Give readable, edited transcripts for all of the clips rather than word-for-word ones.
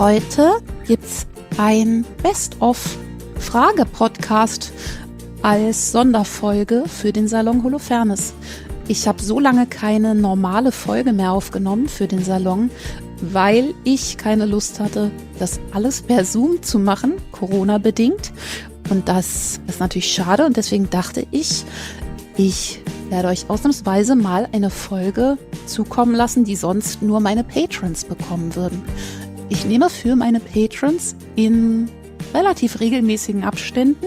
Heute gibt's ein Best-of-Frage-Podcast als Sonderfolge für den Salon Holofernes. Ich habe so lange keine normale Folge mehr aufgenommen für den Salon, weil ich keine Lust hatte, das alles per Zoom zu machen, Corona-bedingt. Und das ist natürlich schade und deswegen dachte ich werde euch ausnahmsweise mal eine Folge zukommen lassen, die sonst nur meine Patrons bekommen würden. Ich nehme für meine Patrons in relativ regelmäßigen Abständen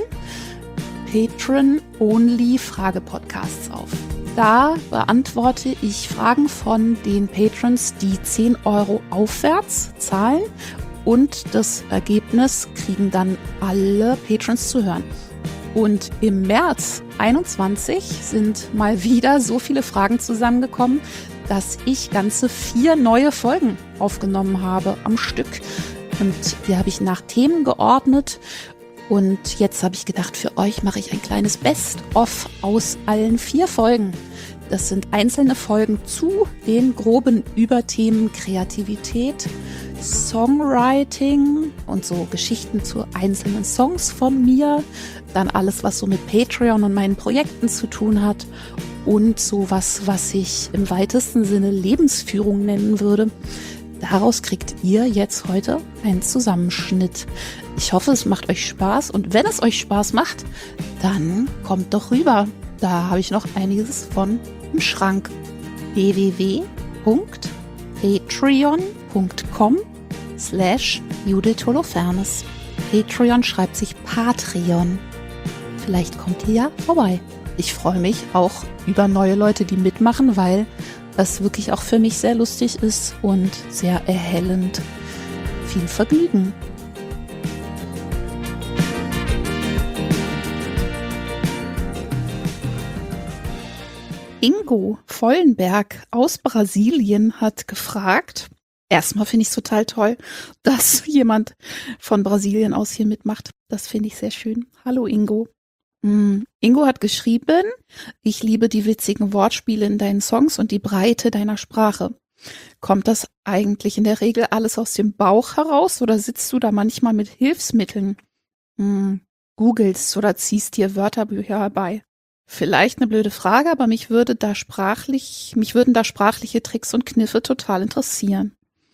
Patron-Only-Frage-Podcasts auf. Da beantworte ich Fragen von den Patrons, die 10 Euro aufwärts zahlen, und das Ergebnis kriegen dann alle Patrons zu hören. Und im März 21 sind mal wieder so viele Fragen zusammengekommen, dass ich ganze 4 neue Folgen aufgenommen habe am Stück. Und die habe ich nach Themen geordnet. Und jetzt habe ich gedacht, für euch mache ich ein kleines Best-of aus allen 4 Folgen. Das sind einzelne Folgen zu den groben Überthemen Kreativität, Songwriting und so Geschichten zu einzelnen Songs von mir. Dann alles, was so mit Patreon und meinen Projekten zu tun hat. Und sowas, was ich im weitesten Sinne Lebensführung nennen würde. Daraus kriegt ihr jetzt heute einen Zusammenschnitt. Ich hoffe, es macht euch Spaß. Und wenn es euch Spaß macht, dann kommt doch rüber. Da habe ich noch einiges von im Schrank. www.patreon.com/Judith Holofernes. Patreon schreibt sich Patreon. Vielleicht kommt ihr ja vorbei. Ich freue mich auch über neue Leute, die mitmachen, weil es wirklich auch für mich sehr lustig ist und sehr erhellend. Viel Vergnügen! Ingo Vollenberg aus Brasilien hat gefragt. Erstmal finde ich es total toll, dass jemand von Brasilien aus hier mitmacht. Das finde ich sehr schön. Hallo Ingo. Ingo hat geschrieben: Ich liebe die witzigen Wortspiele in deinen Songs und die Breite deiner Sprache. Kommt das eigentlich in der Regel alles aus dem Bauch heraus oder sitzt du da manchmal mit Hilfsmitteln? Googelst oder ziehst dir Wörterbücher herbei? Vielleicht eine blöde Frage, aber mich würden da sprachliche Tricks und Kniffe total interessieren.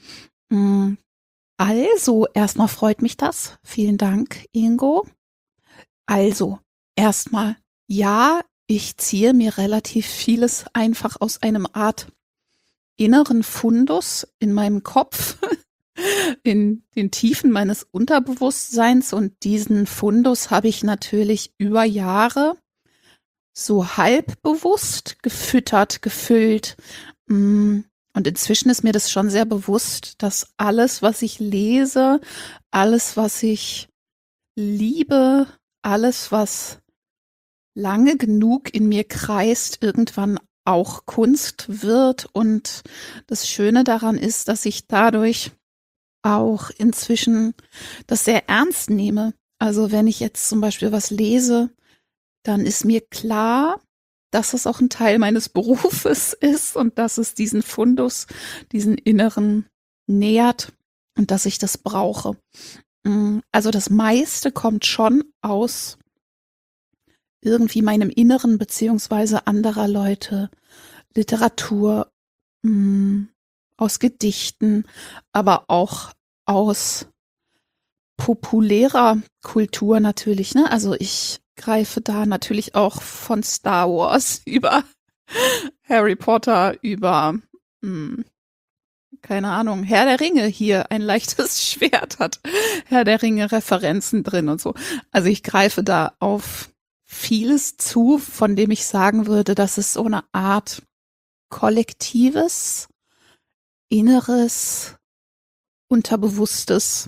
Also, erstmal freut mich das. Vielen Dank, Ingo. Also, erstmal, ja, ich ziehe mir relativ vieles einfach aus einem Art inneren Fundus in meinem Kopf, in den Tiefen meines Unterbewusstseins, und diesen Fundus habe ich natürlich über Jahre so halbbewusst gefüttert, gefüllt. Und inzwischen ist mir das schon sehr bewusst, dass alles, was ich lese, alles, was ich liebe, alles, was lange genug in mir kreist, irgendwann auch Kunst wird. Und das Schöne daran ist, dass ich dadurch auch inzwischen das sehr ernst nehme. Also wenn ich jetzt zum Beispiel was lese, dann ist mir klar, dass es auch ein Teil meines Berufes ist und dass es diesen Fundus, diesen inneren nährt und dass ich das brauche. Also das meiste kommt schon aus irgendwie meinem Inneren beziehungsweise anderer Leute, Literatur, aus Gedichten, aber auch aus populärer Kultur natürlich, ne? Also ich greife da natürlich auch von Star Wars über Harry Potter, über, keine Ahnung, Herr der Ringe, hier ein leichtes Schwert hat Herr der Ringe Referenzen drin und so. Also ich greife da auf vieles zu, von dem ich sagen würde, dass es so eine Art kollektives, inneres, unterbewusstes,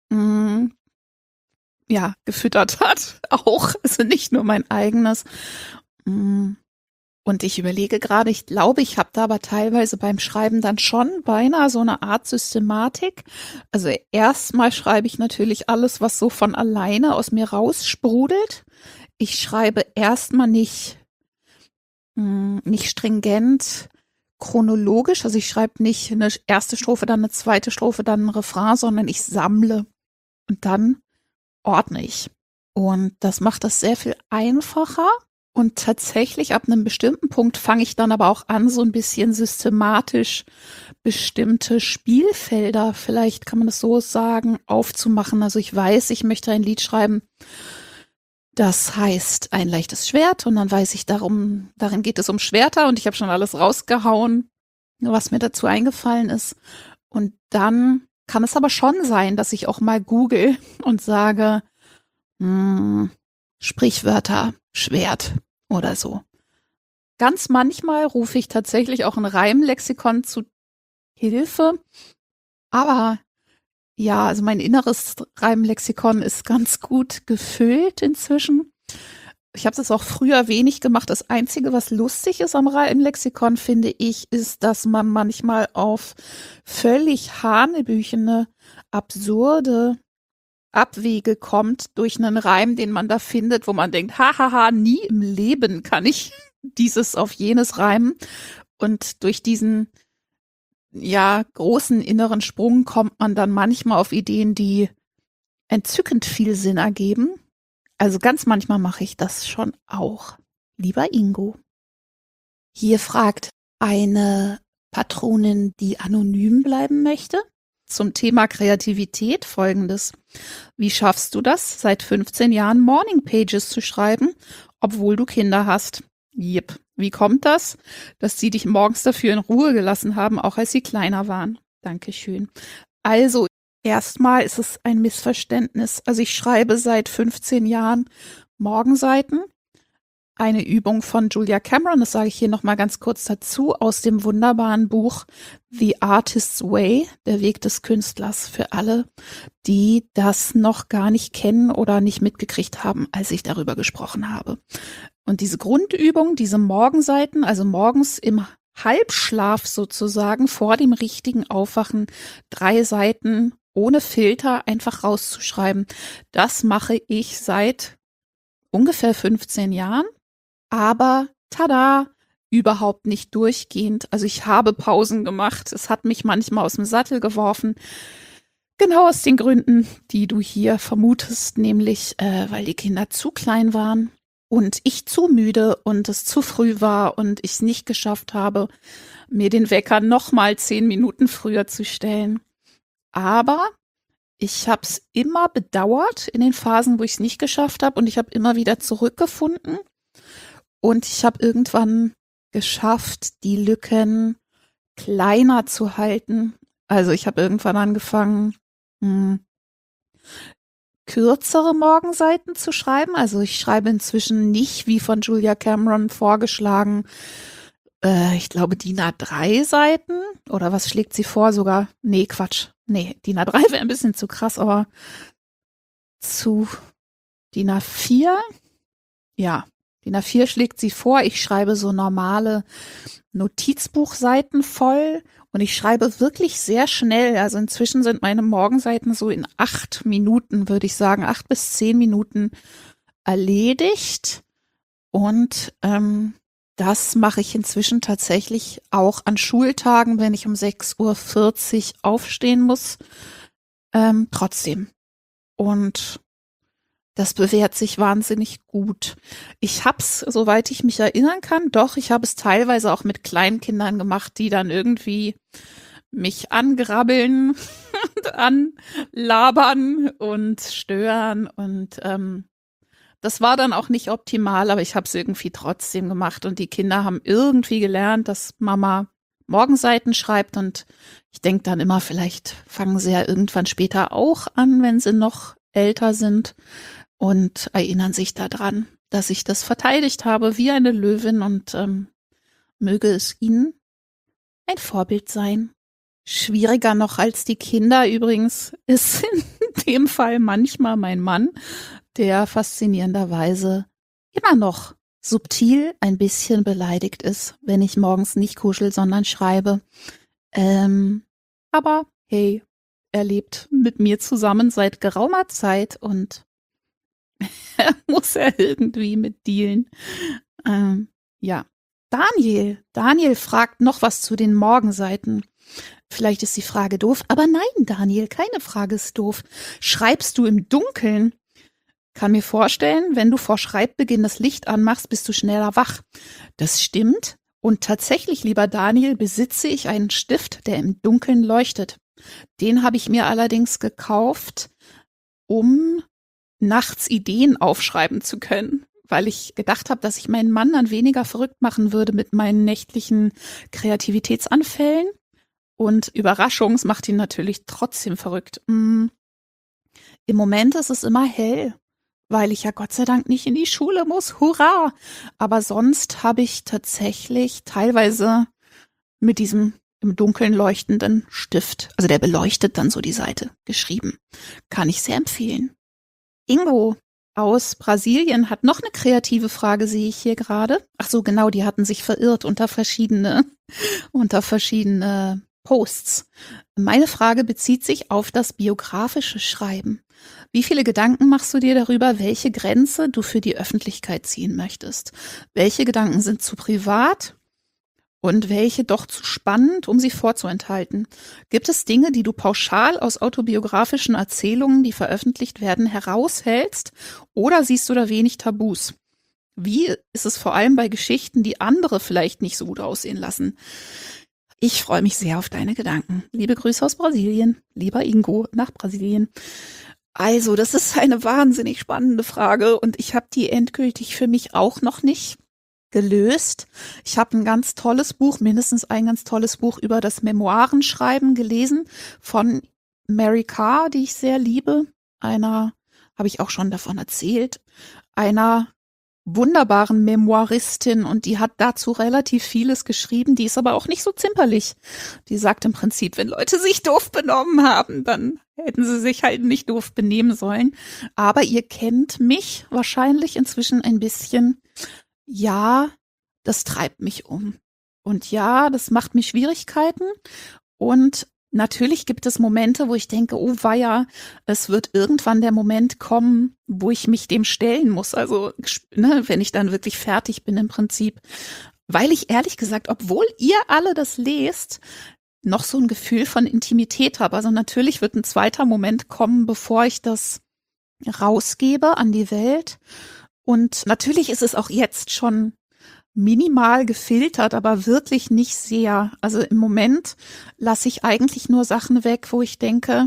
gefüttert hat, auch, also nicht nur mein eigenes. Und ich überlege gerade, ich glaube, ich habe da aber teilweise beim Schreiben dann schon beinahe so eine Art Systematik. Also erstmal schreibe ich natürlich alles, was so von alleine aus mir raussprudelt. Ich schreibe erstmal nicht stringent, chronologisch, also ich schreibe nicht eine erste Strophe, dann eine zweite Strophe, dann ein Refrain, sondern ich sammle und dann ordne ich. Und das macht das sehr viel einfacher. Und tatsächlich ab einem bestimmten Punkt fange ich dann aber auch an, so ein bisschen systematisch bestimmte Spielfelder, vielleicht kann man das so sagen, aufzumachen. Also ich weiß, ich möchte ein Lied schreiben, das heißt ein leichtes Schwert und dann weiß ich darin geht es um Schwerter und ich habe schon alles rausgehauen, was mir dazu eingefallen ist. Und dann kann es aber schon sein, dass ich auch mal google und sage, Sprichwörter, Schwert oder so. Ganz manchmal rufe ich tatsächlich auch ein Reimlexikon zu Hilfe, aber ja, also mein inneres Reimlexikon ist ganz gut gefüllt inzwischen. Ich habe das auch früher wenig gemacht. Das Einzige, was lustig ist am Reimlexikon, finde ich, ist, dass man manchmal auf völlig hanebüchene, absurde Abwege kommt durch einen Reim, den man da findet, wo man denkt, hahaha, nie im Leben kann ich dieses auf jenes reimen. Und durch diesen großen inneren Sprung kommt man dann manchmal auf Ideen, die entzückend viel Sinn ergeben. Also ganz manchmal mache ich das schon auch. Lieber Ingo. Hier fragt eine Patronin, die anonym bleiben möchte, zum Thema Kreativität Folgendes. Wie schaffst du das, seit 15 Jahren Morning Pages zu schreiben, obwohl du Kinder hast? Jep. Wie kommt das, dass sie dich morgens dafür in Ruhe gelassen haben, auch als sie kleiner waren? Dankeschön. Also, erstmal ist es ein Missverständnis. Also ich schreibe seit 15 Jahren Morgenseiten. Eine Übung von Julia Cameron, das sage ich hier nochmal ganz kurz dazu, aus dem wunderbaren Buch The Artist's Way, der Weg des Künstlers, für alle, die das noch gar nicht kennen oder nicht mitgekriegt haben, als ich darüber gesprochen habe. Und diese Grundübung, diese Morgenseiten, also morgens im Halbschlaf sozusagen, vor dem richtigen Aufwachen, 3 Seiten ohne Filter einfach rauszuschreiben, das mache ich seit ungefähr 15 Jahren. Aber, tada, überhaupt nicht durchgehend. Also ich habe Pausen gemacht. Es hat mich manchmal aus dem Sattel geworfen. Genau aus den Gründen, die du hier vermutest, nämlich weil die Kinder zu klein waren und ich zu müde und es zu früh war und ich es nicht geschafft habe, mir den Wecker nochmal 10 Minuten früher zu stellen. Aber ich habe es immer bedauert in den Phasen, wo ich es nicht geschafft habe und ich habe immer wieder zurückgefunden. Und ich habe irgendwann geschafft, die Lücken kleiner zu halten. Also ich habe irgendwann angefangen, kürzere Morgenseiten zu schreiben. Also ich schreibe inzwischen nicht, wie von Julia Cameron vorgeschlagen, ich glaube DIN A3 Seiten. Oder was schlägt sie vor sogar? Nee, Quatsch. Nee, DIN A3 wäre ein bisschen zu krass, aber zu DIN A4? Ja. DIN A4 schlägt sie vor, ich schreibe so normale Notizbuchseiten voll und ich schreibe wirklich sehr schnell. Also inzwischen sind meine Morgenseiten so in 8 Minuten, würde ich sagen, 8 bis 10 Minuten erledigt. Und das mache ich inzwischen tatsächlich auch an Schultagen, wenn ich um 6:40 Uhr aufstehen muss. Trotzdem. Und das bewährt sich wahnsinnig gut. Ich hab's, soweit ich mich erinnern kann, ich habe es teilweise auch mit Kleinkindern gemacht, die dann irgendwie mich angrabbeln und anlabern und stören. Und das war dann auch nicht optimal, aber ich habe es irgendwie trotzdem gemacht. Und die Kinder haben irgendwie gelernt, dass Mama Morgenseiten schreibt. Und ich denke dann immer, vielleicht fangen sie ja irgendwann später auch an, wenn sie noch älter sind. Und erinnern sich daran, dass ich das verteidigt habe wie eine Löwin und möge es ihnen ein Vorbild sein. Schwieriger noch als die Kinder übrigens ist in dem Fall manchmal mein Mann, der faszinierenderweise immer noch subtil ein bisschen beleidigt ist, wenn ich morgens nicht kuschel, sondern schreibe. Aber hey, er lebt mit mir zusammen seit geraumer Zeit und muss er irgendwie mit dealen. Ja, Daniel fragt noch was zu den Morgenseiten. Vielleicht ist die Frage doof, aber nein, Daniel, keine Frage ist doof. Schreibst du im Dunkeln? Kann mir vorstellen, wenn du vor Schreibbeginn das Licht anmachst, bist du schneller wach. Das stimmt. Und tatsächlich, lieber Daniel, besitze ich einen Stift, der im Dunkeln leuchtet. Den habe ich mir allerdings gekauft, um nachts Ideen aufschreiben zu können, weil ich gedacht habe, dass ich meinen Mann dann weniger verrückt machen würde mit meinen nächtlichen Kreativitätsanfällen. Und Überraschung, es macht ihn natürlich trotzdem verrückt. Im Moment ist es immer hell, weil ich ja Gott sei Dank nicht in die Schule muss. Hurra! Aber sonst habe ich tatsächlich teilweise mit diesem im Dunkeln leuchtenden Stift, also der beleuchtet dann so die Seite, geschrieben. Kann ich sehr empfehlen. Ingo aus Brasilien hat noch eine kreative Frage, sehe ich hier gerade. Ach so, genau, die hatten sich verirrt unter verschiedene Posts. Meine Frage bezieht sich auf das biografische Schreiben. Wie viele Gedanken machst du dir darüber, welche Grenze du für die Öffentlichkeit ziehen möchtest? Welche Gedanken sind zu privat und welche doch zu spannend, um sie vorzuenthalten? Gibt es Dinge, die du pauschal aus autobiografischen Erzählungen, die veröffentlicht werden, heraushältst, oder siehst du da wenig Tabus? Wie ist es vor allem bei Geschichten, die andere vielleicht nicht so gut aussehen lassen? Ich freue mich sehr auf deine Gedanken. Liebe Grüße aus Brasilien, lieber Ingo nach Brasilien. Also, das ist eine wahnsinnig spannende Frage und ich habe die endgültig für mich auch noch nicht gelöst. Ich habe ein ganz tolles Buch, mindestens ein ganz tolles Buch über das Memoirenschreiben gelesen von Mary Karr, die ich sehr liebe. Einer, habe ich auch schon davon erzählt, einer wunderbaren Memoiristin, und die hat dazu relativ vieles geschrieben, die ist aber auch nicht so zimperlich. Die sagt im Prinzip, wenn Leute sich doof benommen haben, dann hätten sie sich halt nicht doof benehmen sollen. Aber ihr kennt mich wahrscheinlich inzwischen ein bisschen. Ja, das treibt mich um. Und ja, das macht mir Schwierigkeiten. Und natürlich gibt es Momente, wo ich denke, oh weia, es wird irgendwann der Moment kommen, wo ich mich dem stellen muss. Also, ne, wenn ich dann wirklich fertig bin im Prinzip. Weil ich ehrlich gesagt, obwohl ihr alle das lest, noch so ein Gefühl von Intimität habe. Also natürlich wird ein zweiter Moment kommen, bevor ich das rausgebe an die Welt. Und natürlich ist es auch jetzt schon minimal gefiltert, aber wirklich nicht sehr. Also im Moment lasse ich eigentlich nur Sachen weg, wo ich denke,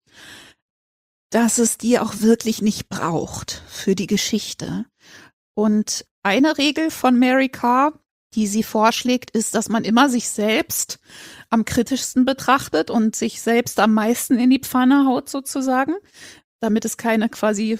dass es die auch wirklich nicht braucht für die Geschichte. Und eine Regel von Mary Karr, die sie vorschlägt, ist, dass man immer sich selbst am kritischsten betrachtet und sich selbst am meisten in die Pfanne haut sozusagen, damit es keine quasi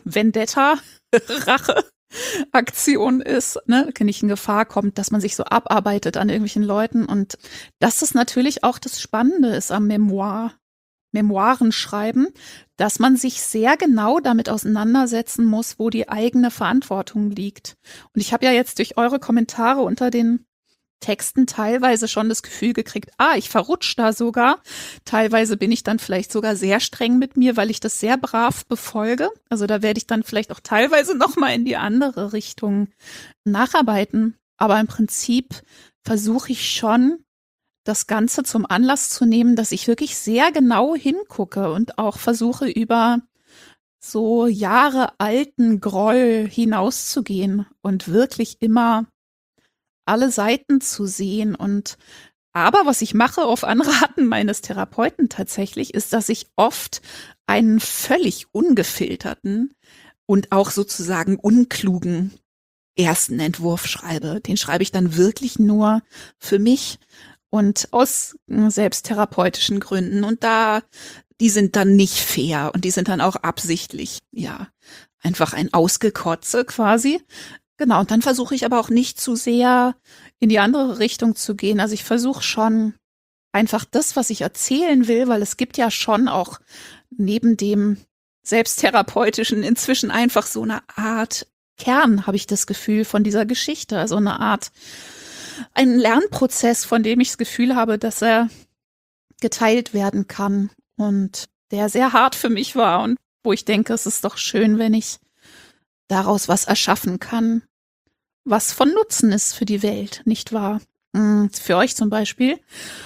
Vendetta-Rache-Aktion ist, ne, nicht in Gefahr kommt, dass man sich so abarbeitet an irgendwelchen Leuten. Und das ist natürlich auch das Spannende ist am Memoiren schreiben, dass man sich sehr genau damit auseinandersetzen muss, wo die eigene Verantwortung liegt. Und ich habe ja jetzt durch eure Kommentare unter den Texten teilweise schon das Gefühl gekriegt, ich verrutsche da sogar. Teilweise bin ich dann vielleicht sogar sehr streng mit mir, weil ich das sehr brav befolge. Also da werde ich dann vielleicht auch teilweise nochmal in die andere Richtung nacharbeiten. Aber im Prinzip versuche ich schon, das Ganze zum Anlass zu nehmen, dass ich wirklich sehr genau hingucke und auch versuche, über so Jahre alten Groll hinauszugehen und wirklich immer alle Seiten zu sehen. Aber was ich mache auf Anraten meines Therapeuten tatsächlich, ist, dass ich oft einen völlig ungefilterten und auch sozusagen unklugen ersten Entwurf schreibe. Den schreibe ich dann wirklich nur für mich und aus selbsttherapeutischen Gründen. Und die sind dann nicht fair und die sind dann auch absichtlich, ja, einfach ein Ausgekotze quasi. Genau, und dann versuche ich aber auch nicht zu sehr in die andere Richtung zu gehen. Also ich versuche schon einfach das, was ich erzählen will, weil es gibt ja schon auch neben dem Selbsttherapeutischen inzwischen einfach so eine Art Kern, habe ich das Gefühl, von dieser Geschichte. Also eine Art, ein Lernprozess, von dem ich das Gefühl habe, dass er geteilt werden kann und der sehr hart für mich war und wo ich denke, es ist doch schön, wenn ich daraus was erschaffen kann, was von Nutzen ist für die Welt, nicht wahr? Für euch zum Beispiel.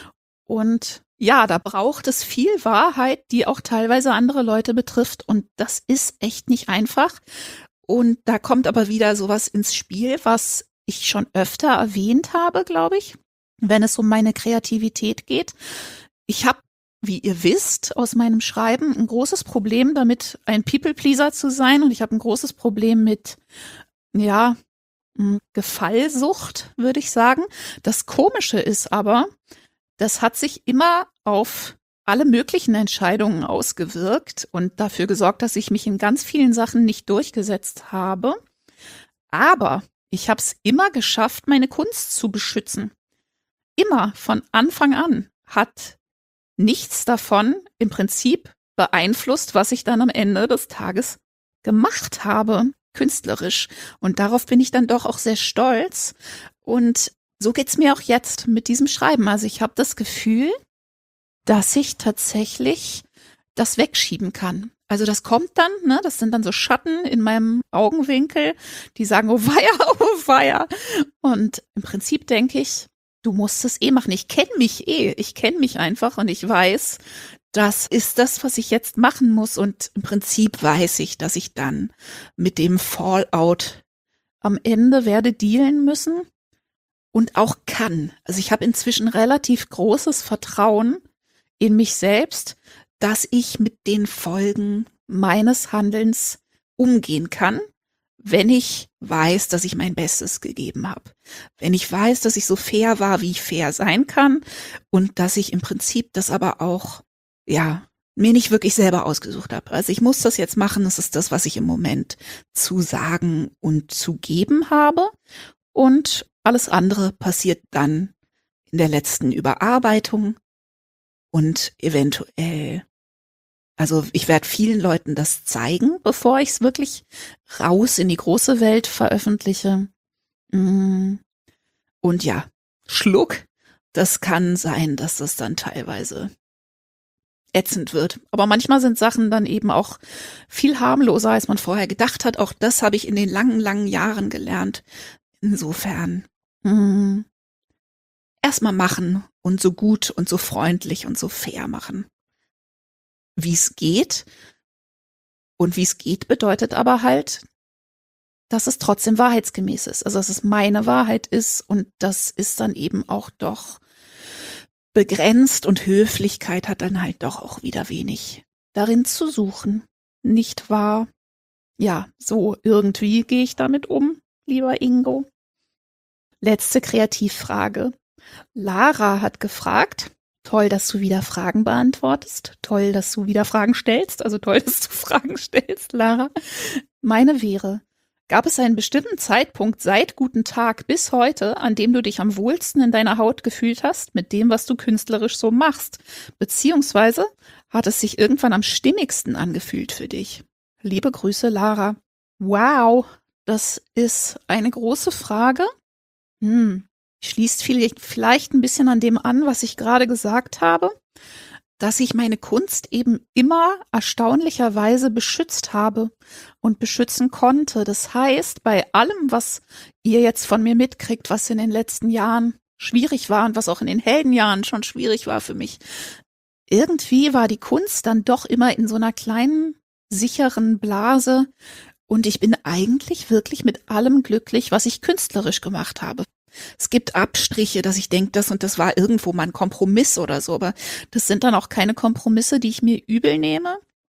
Und ja, da braucht es viel Wahrheit, die auch teilweise andere Leute betrifft. Und das ist echt nicht einfach. Und da kommt aber wieder sowas ins Spiel, was ich schon öfter erwähnt habe, glaube ich, wenn es um meine Kreativität geht. Ich habe, wie ihr wisst, aus meinem Schreiben ein großes Problem damit, ein People-Pleaser zu sein. Und ich habe ein großes Problem mit, ja, Gefallsucht, würde ich sagen. Das Komische ist aber, das hat sich immer auf alle möglichen Entscheidungen ausgewirkt und dafür gesorgt, dass ich mich in ganz vielen Sachen nicht durchgesetzt habe. Aber ich habe es immer geschafft, meine Kunst zu beschützen. Immer von Anfang an hat nichts davon im Prinzip beeinflusst, was ich dann am Ende des Tages gemacht habe, künstlerisch. Und darauf bin ich dann doch auch sehr stolz. Und so geht's mir auch jetzt mit diesem Schreiben. Also ich habe das Gefühl, dass ich tatsächlich das wegschieben kann. Also das kommt dann, ne, das sind dann so Schatten in meinem Augenwinkel, die sagen, oh weia, oh weia. Und im Prinzip denke ich, du musst es eh machen. Ich kenne mich eh. Ich kenne mich einfach und ich weiß, das ist das, was ich jetzt machen muss. Und im Prinzip weiß ich, dass ich dann mit dem Fallout am Ende werde dealen müssen und auch kann. Also ich habe inzwischen relativ großes Vertrauen in mich selbst, dass ich mit den Folgen meines Handelns umgehen kann, wenn ich weiß, dass ich mein Bestes gegeben habe. Wenn ich weiß, dass ich so fair war, wie ich fair sein kann und dass ich im Prinzip das aber auch, ja, mir nicht wirklich selber ausgesucht habe. Also ich muss das jetzt machen, das ist das, was ich im Moment zu sagen und zu geben habe. Und alles andere passiert dann in der letzten Überarbeitung und eventuell, also ich werde vielen Leuten das zeigen, bevor ich es wirklich raus in die große Welt veröffentliche. Und ja, Schluck, das kann sein, dass das dann teilweise ätzend wird. Aber manchmal sind Sachen dann eben auch viel harmloser, als man vorher gedacht hat. Auch das habe ich in den langen, langen Jahren gelernt. Insofern erstmal machen und so gut und so freundlich und so fair machen, wie es geht. Und wie es geht bedeutet aber halt, dass es trotzdem wahrheitsgemäß ist. Also dass es meine Wahrheit ist und das ist dann eben auch doch begrenzt und Höflichkeit hat dann halt doch auch wieder wenig darin zu suchen. Nicht wahr? Ja, so irgendwie gehe ich damit um, lieber Ingo. Letzte Kreativfrage. Lara hat gefragt, toll, dass du wieder Fragen beantwortest, toll, dass du wieder Fragen stellst, also toll, dass du Fragen stellst, Lara. Meine wäre, gab es einen bestimmten Zeitpunkt seit guten Tag bis heute, an dem du dich am wohlsten in deiner Haut gefühlt hast, mit dem, was du künstlerisch so machst? Beziehungsweise hat es sich irgendwann am stimmigsten angefühlt für dich? Liebe Grüße, Lara. Wow, das ist eine große Frage. Schließt vielleicht ein bisschen an dem an, was ich gerade gesagt habe, dass ich meine Kunst eben immer erstaunlicherweise beschützt habe und beschützen konnte. Das heißt, bei allem, was ihr jetzt von mir mitkriegt, was in den letzten Jahren schwierig war und was auch in den Heldenjahren schon schwierig war für mich, irgendwie war die Kunst dann doch immer in so einer kleinen, sicheren Blase und ich bin eigentlich wirklich mit allem glücklich, was ich künstlerisch gemacht habe. Es gibt Abstriche, dass ich denke, das und das war irgendwo mal ein Kompromiss oder so, aber das sind dann auch keine Kompromisse, die ich mir übel nehme.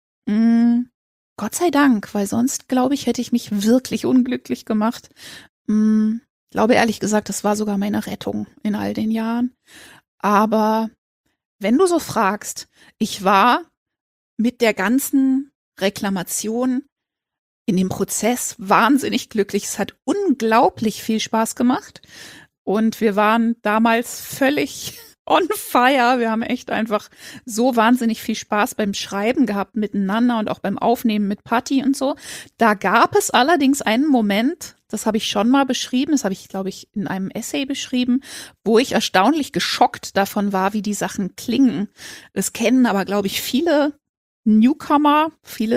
Gott sei Dank, weil sonst, glaube ich, hätte ich mich wirklich unglücklich gemacht. Glaube ehrlich gesagt, das war sogar meine Rettung in all den Jahren. Aber wenn du so fragst, ich war mit der ganzen Reklamation in dem Prozess wahnsinnig glücklich. Es hat unglaublich viel Spaß gemacht und wir waren damals völlig on fire. Wir haben echt einfach so wahnsinnig viel Spaß beim Schreiben gehabt miteinander und auch beim Aufnehmen mit Patti und so. Da gab es allerdings einen Moment, das habe ich schon mal beschrieben, das habe ich, glaube ich, in einem Essay beschrieben, wo ich erstaunlich geschockt davon war, wie die Sachen klingen. Das kennen aber, glaube ich, viele Newcomer, viele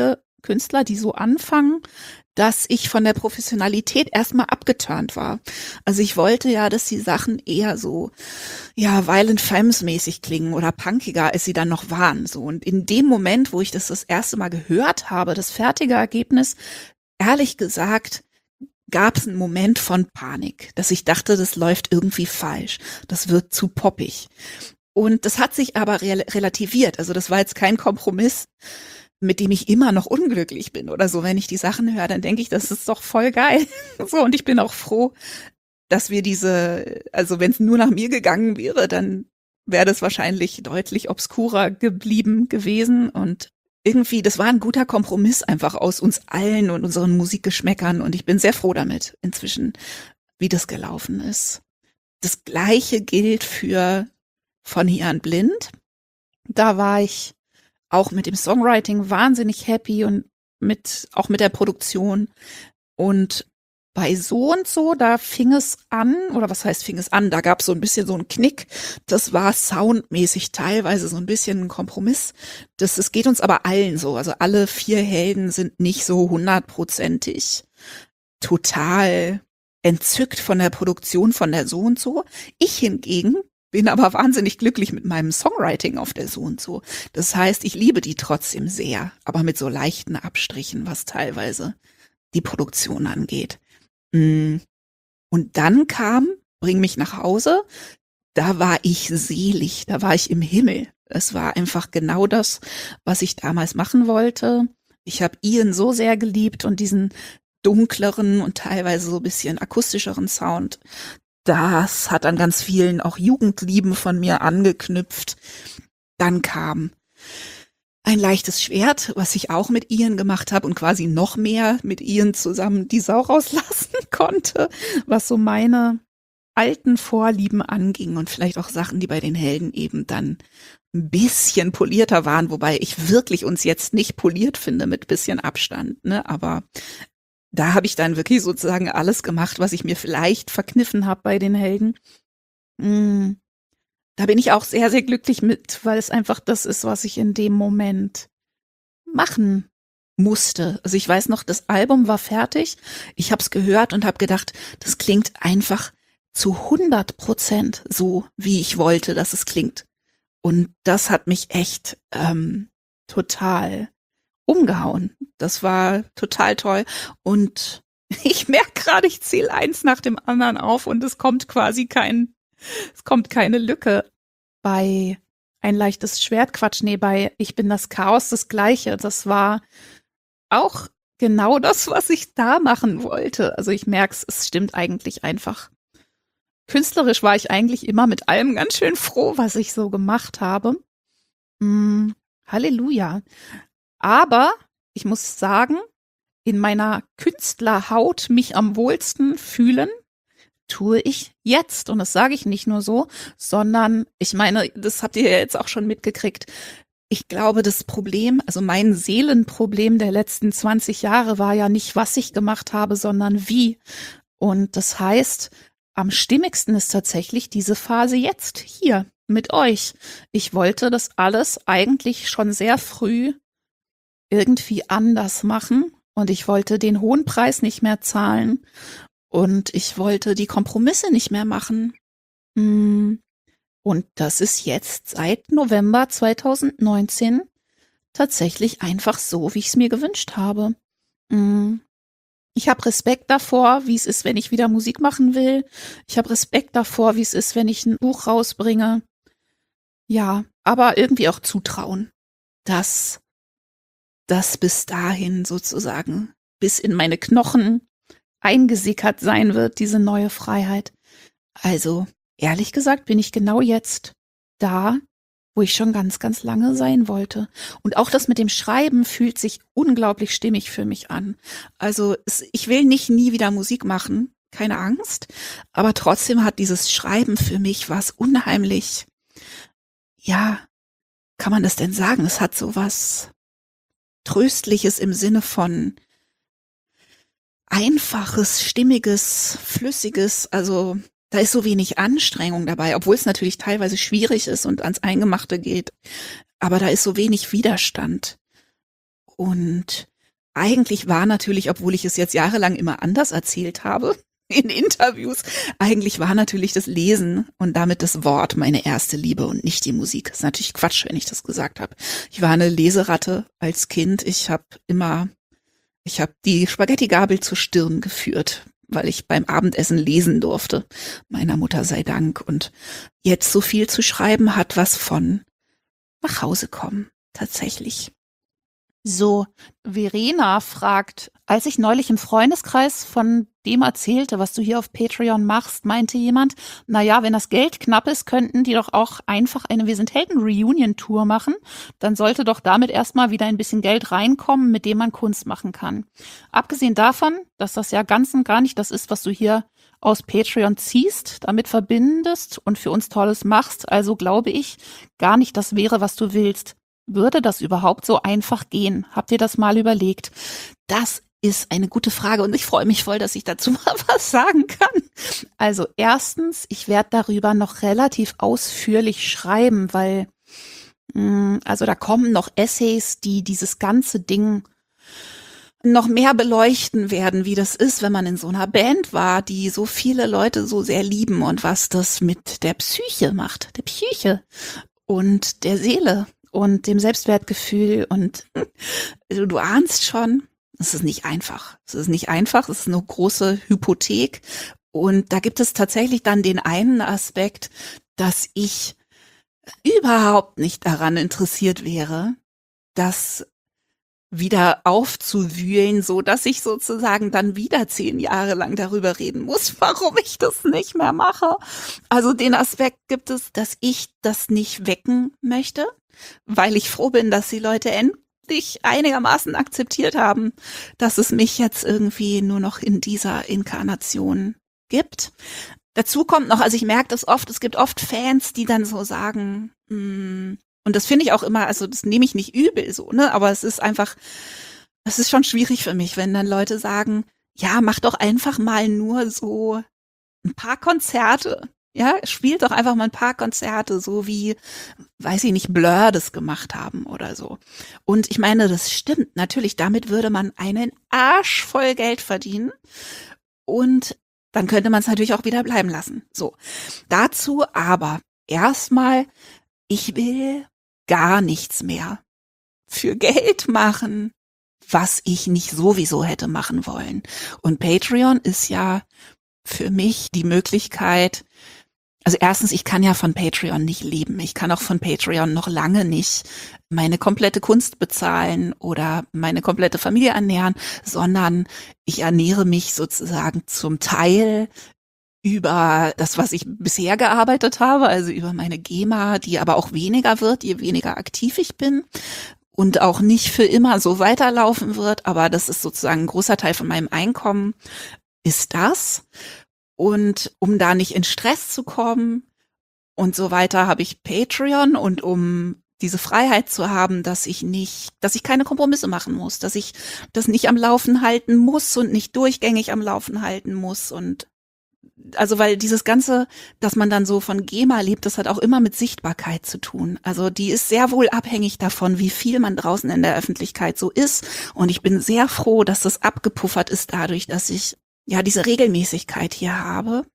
Künstler, die so anfangen, dass ich von der Professionalität erstmal abgeturnt war. Also ich wollte ja, dass die Sachen eher so, ja, Violent Femmes mäßig klingen oder punkiger, als sie dann noch waren. So. Und in dem Moment, wo ich das erste Mal gehört habe, das fertige Ergebnis, ehrlich gesagt, gab es einen Moment von Panik, dass ich dachte, das läuft irgendwie falsch. Das wird zu poppig. Und das hat sich aber relativiert. Also das war jetzt kein Kompromiss, mit dem ich immer noch unglücklich bin oder so. Wenn ich die Sachen höre, dann denke ich, das ist doch voll geil. So, und ich bin auch froh, dass wir also wenn es nur nach mir gegangen wäre, dann wäre das wahrscheinlich deutlich obskurer geblieben gewesen. Und irgendwie, das war ein guter Kompromiss einfach aus uns allen und unseren Musikgeschmäckern. Und ich bin sehr froh damit inzwischen, wie das gelaufen ist. Das Gleiche gilt für Von hier an blind. Da war ich auch mit dem Songwriting wahnsinnig happy und auch mit der Produktion. Und bei So und So, da fing es an, oder was heißt fing es an? Da gab es so ein bisschen so einen Knick. Das war soundmäßig teilweise so ein bisschen ein Kompromiss. Es geht uns aber allen so. Also alle 4 Helden sind nicht so 100%ig total entzückt von der Produktion von der So und So. Ich hingegen bin aber wahnsinnig glücklich mit meinem Songwriting auf der So und So. Das heißt, ich liebe die trotzdem sehr, aber mit so leichten Abstrichen, was teilweise die Produktion angeht. Und dann kam Bring mich nach Hause. Da war ich selig, da war ich im Himmel. Es war einfach genau das, was ich damals machen wollte. Ich habe Ian so sehr geliebt und diesen dunkleren und teilweise so ein bisschen akustischeren Sound. Das hat an ganz vielen auch Jugendlieben von mir angeknüpft. Dann kam Ein leichtes Schwert, was ich auch mit Ian gemacht habe und quasi noch mehr mit Ian zusammen die Sau rauslassen konnte, was so meine alten Vorlieben anging und vielleicht auch Sachen, die bei den Helden eben dann ein bisschen polierter waren, wobei ich wirklich uns jetzt nicht poliert finde mit bisschen Abstand, ne, aber da habe ich dann wirklich sozusagen alles gemacht, was ich mir vielleicht verkniffen habe bei den Helden. Da bin ich auch sehr, sehr glücklich mit, weil es einfach das ist, was ich in dem Moment machen musste. Also ich weiß noch, das Album war fertig. Ich habe es gehört und habe gedacht, das klingt einfach zu 100% so, wie ich wollte, dass es klingt. Und das hat mich echt total umgehauen. Das war total toll. Und ich merke gerade, ich zähle eins nach dem anderen auf und es kommt keine Lücke. Bei Ein leichtes Schwert, bei Ich bin das Chaos das Gleiche. Das war auch genau das, was ich da machen wollte. Also ich merke es stimmt eigentlich einfach. Künstlerisch war ich eigentlich immer mit allem ganz schön froh, was ich so gemacht habe. Halleluja. Aber ich muss sagen, in meiner Künstlerhaut mich am wohlsten fühlen tue ich jetzt. Und das sage ich nicht nur so, sondern ich meine, das habt ihr ja jetzt auch schon mitgekriegt. Ich glaube, das Problem, also mein Seelenproblem der letzten 20 Jahre war ja nicht, was ich gemacht habe, sondern wie. Und das heißt, am stimmigsten ist tatsächlich diese Phase jetzt hier mit euch. Ich wollte das alles eigentlich schon sehr früh irgendwie anders machen und ich wollte den hohen Preis nicht mehr zahlen und ich wollte die Kompromisse nicht mehr machen. Und das ist jetzt seit November 2019 tatsächlich einfach so, wie ich es mir gewünscht habe. Ich habe Respekt davor, wie es ist, wenn ich wieder Musik machen will. Ich habe Respekt davor, wie es ist, wenn ich ein Buch rausbringe. Ja, aber irgendwie auch Zutrauen, dass das bis dahin sozusagen bis in meine Knochen eingesickert sein wird, diese neue Freiheit. Also, ehrlich gesagt, bin ich genau jetzt da, wo ich schon ganz, ganz lange sein wollte. Und auch das mit dem Schreiben fühlt sich unglaublich stimmig für mich an. Also, ich will nicht nie wieder Musik machen, keine Angst, aber trotzdem hat dieses Schreiben für mich was unheimlich, ja, kann man das denn sagen? Es hat so was Tröstliches im Sinne von einfaches, stimmiges, flüssiges, also da ist so wenig Anstrengung dabei, obwohl es natürlich teilweise schwierig ist und ans Eingemachte geht, aber da ist so wenig Widerstand. Und eigentlich war natürlich, obwohl ich es jetzt jahrelang immer anders erzählt habe, in Interviews, eigentlich war natürlich das Lesen und damit das Wort meine erste Liebe und nicht die Musik. Das ist natürlich Quatsch, wenn ich das gesagt habe. Ich war eine Leseratte als Kind. Ich habe die Spaghetti-Gabel zur Stirn geführt, weil ich beim Abendessen lesen durfte. Meiner Mutter sei Dank. Und jetzt so viel zu schreiben hat was von nach Hause kommen, tatsächlich. So, Verena fragt, als ich neulich im Freundeskreis von dem erzählte, was du hier auf Patreon machst, meinte jemand, naja, wenn das Geld knapp ist, könnten die doch auch einfach eine Wir sind Helden Reunion-Tour machen. Dann sollte doch damit erstmal wieder ein bisschen Geld reinkommen, mit dem man Kunst machen kann. Abgesehen davon, dass das ja ganz und gar nicht das ist, was du hier aus Patreon ziehst, damit verbindest und für uns Tolles machst, also glaube ich, gar nicht das wäre, was du willst. Würde das überhaupt so einfach gehen? Habt ihr das mal überlegt? Das ist eine gute Frage und ich freue mich voll, dass ich dazu mal was sagen kann. Also erstens, ich werde darüber noch relativ ausführlich schreiben, weil also da kommen noch Essays, die dieses ganze Ding noch mehr beleuchten werden, wie das ist, wenn man in so einer Band war, die so viele Leute so sehr lieben und was das mit der Psyche macht, der Psyche und der Seele und dem Selbstwertgefühl und du ahnst schon, es ist nicht einfach. Es ist nicht einfach, es ist eine große Hypothek und da gibt es tatsächlich dann den einen Aspekt, dass ich überhaupt nicht daran interessiert wäre, das wieder aufzuwühlen, so dass ich sozusagen dann wieder 10 Jahre lang darüber reden muss, warum ich das nicht mehr mache. Also den Aspekt gibt es, dass ich das nicht wecken möchte, weil ich froh bin, dass die Leute endlich einigermaßen akzeptiert haben, dass es mich jetzt irgendwie nur noch in dieser Inkarnation gibt. Dazu kommt noch, also ich merke das oft, es gibt oft Fans, die dann so sagen, und das finde ich auch immer, also das nehme ich nicht übel so, ne, aber es ist einfach, es ist schon schwierig für mich, wenn dann Leute sagen, ja, mach doch einfach mal nur so ein paar Konzerte. Ja, spielt doch einfach mal ein paar Konzerte, so wie, weiß ich nicht, Blur das gemacht haben oder so. Und ich meine, das stimmt. Natürlich, damit würde man einen Arsch voll Geld verdienen. Und dann könnte man es natürlich auch wieder bleiben lassen. So, dazu aber erstmal, ich will gar nichts mehr für Geld machen, was ich nicht sowieso hätte machen wollen. Und Patreon ist ja für mich die Möglichkeit, also erstens, ich kann ja von Patreon nicht leben. Ich kann auch von Patreon noch lange nicht meine komplette Kunst bezahlen oder meine komplette Familie ernähren, sondern ich ernähre mich sozusagen zum Teil über das, was ich bisher gearbeitet habe, also über meine GEMA, die aber auch weniger wird, je weniger aktiv ich bin und auch nicht für immer so weiterlaufen wird, aber das ist sozusagen ein großer Teil von meinem Einkommen, ist das. Und um da nicht in Stress zu kommen und so weiter, habe ich Patreon und um diese Freiheit zu haben, dass ich keine Kompromisse machen muss, dass ich das nicht am Laufen halten muss und nicht durchgängig am Laufen halten muss und also weil dieses Ganze, dass man dann so von GEMA lebt, das hat auch immer mit Sichtbarkeit zu tun. Also die ist sehr wohl abhängig davon, wie viel man draußen in der Öffentlichkeit so ist. Und ich bin sehr froh, dass das abgepuffert ist dadurch, dass ich ja diese Regelmäßigkeit hier habe.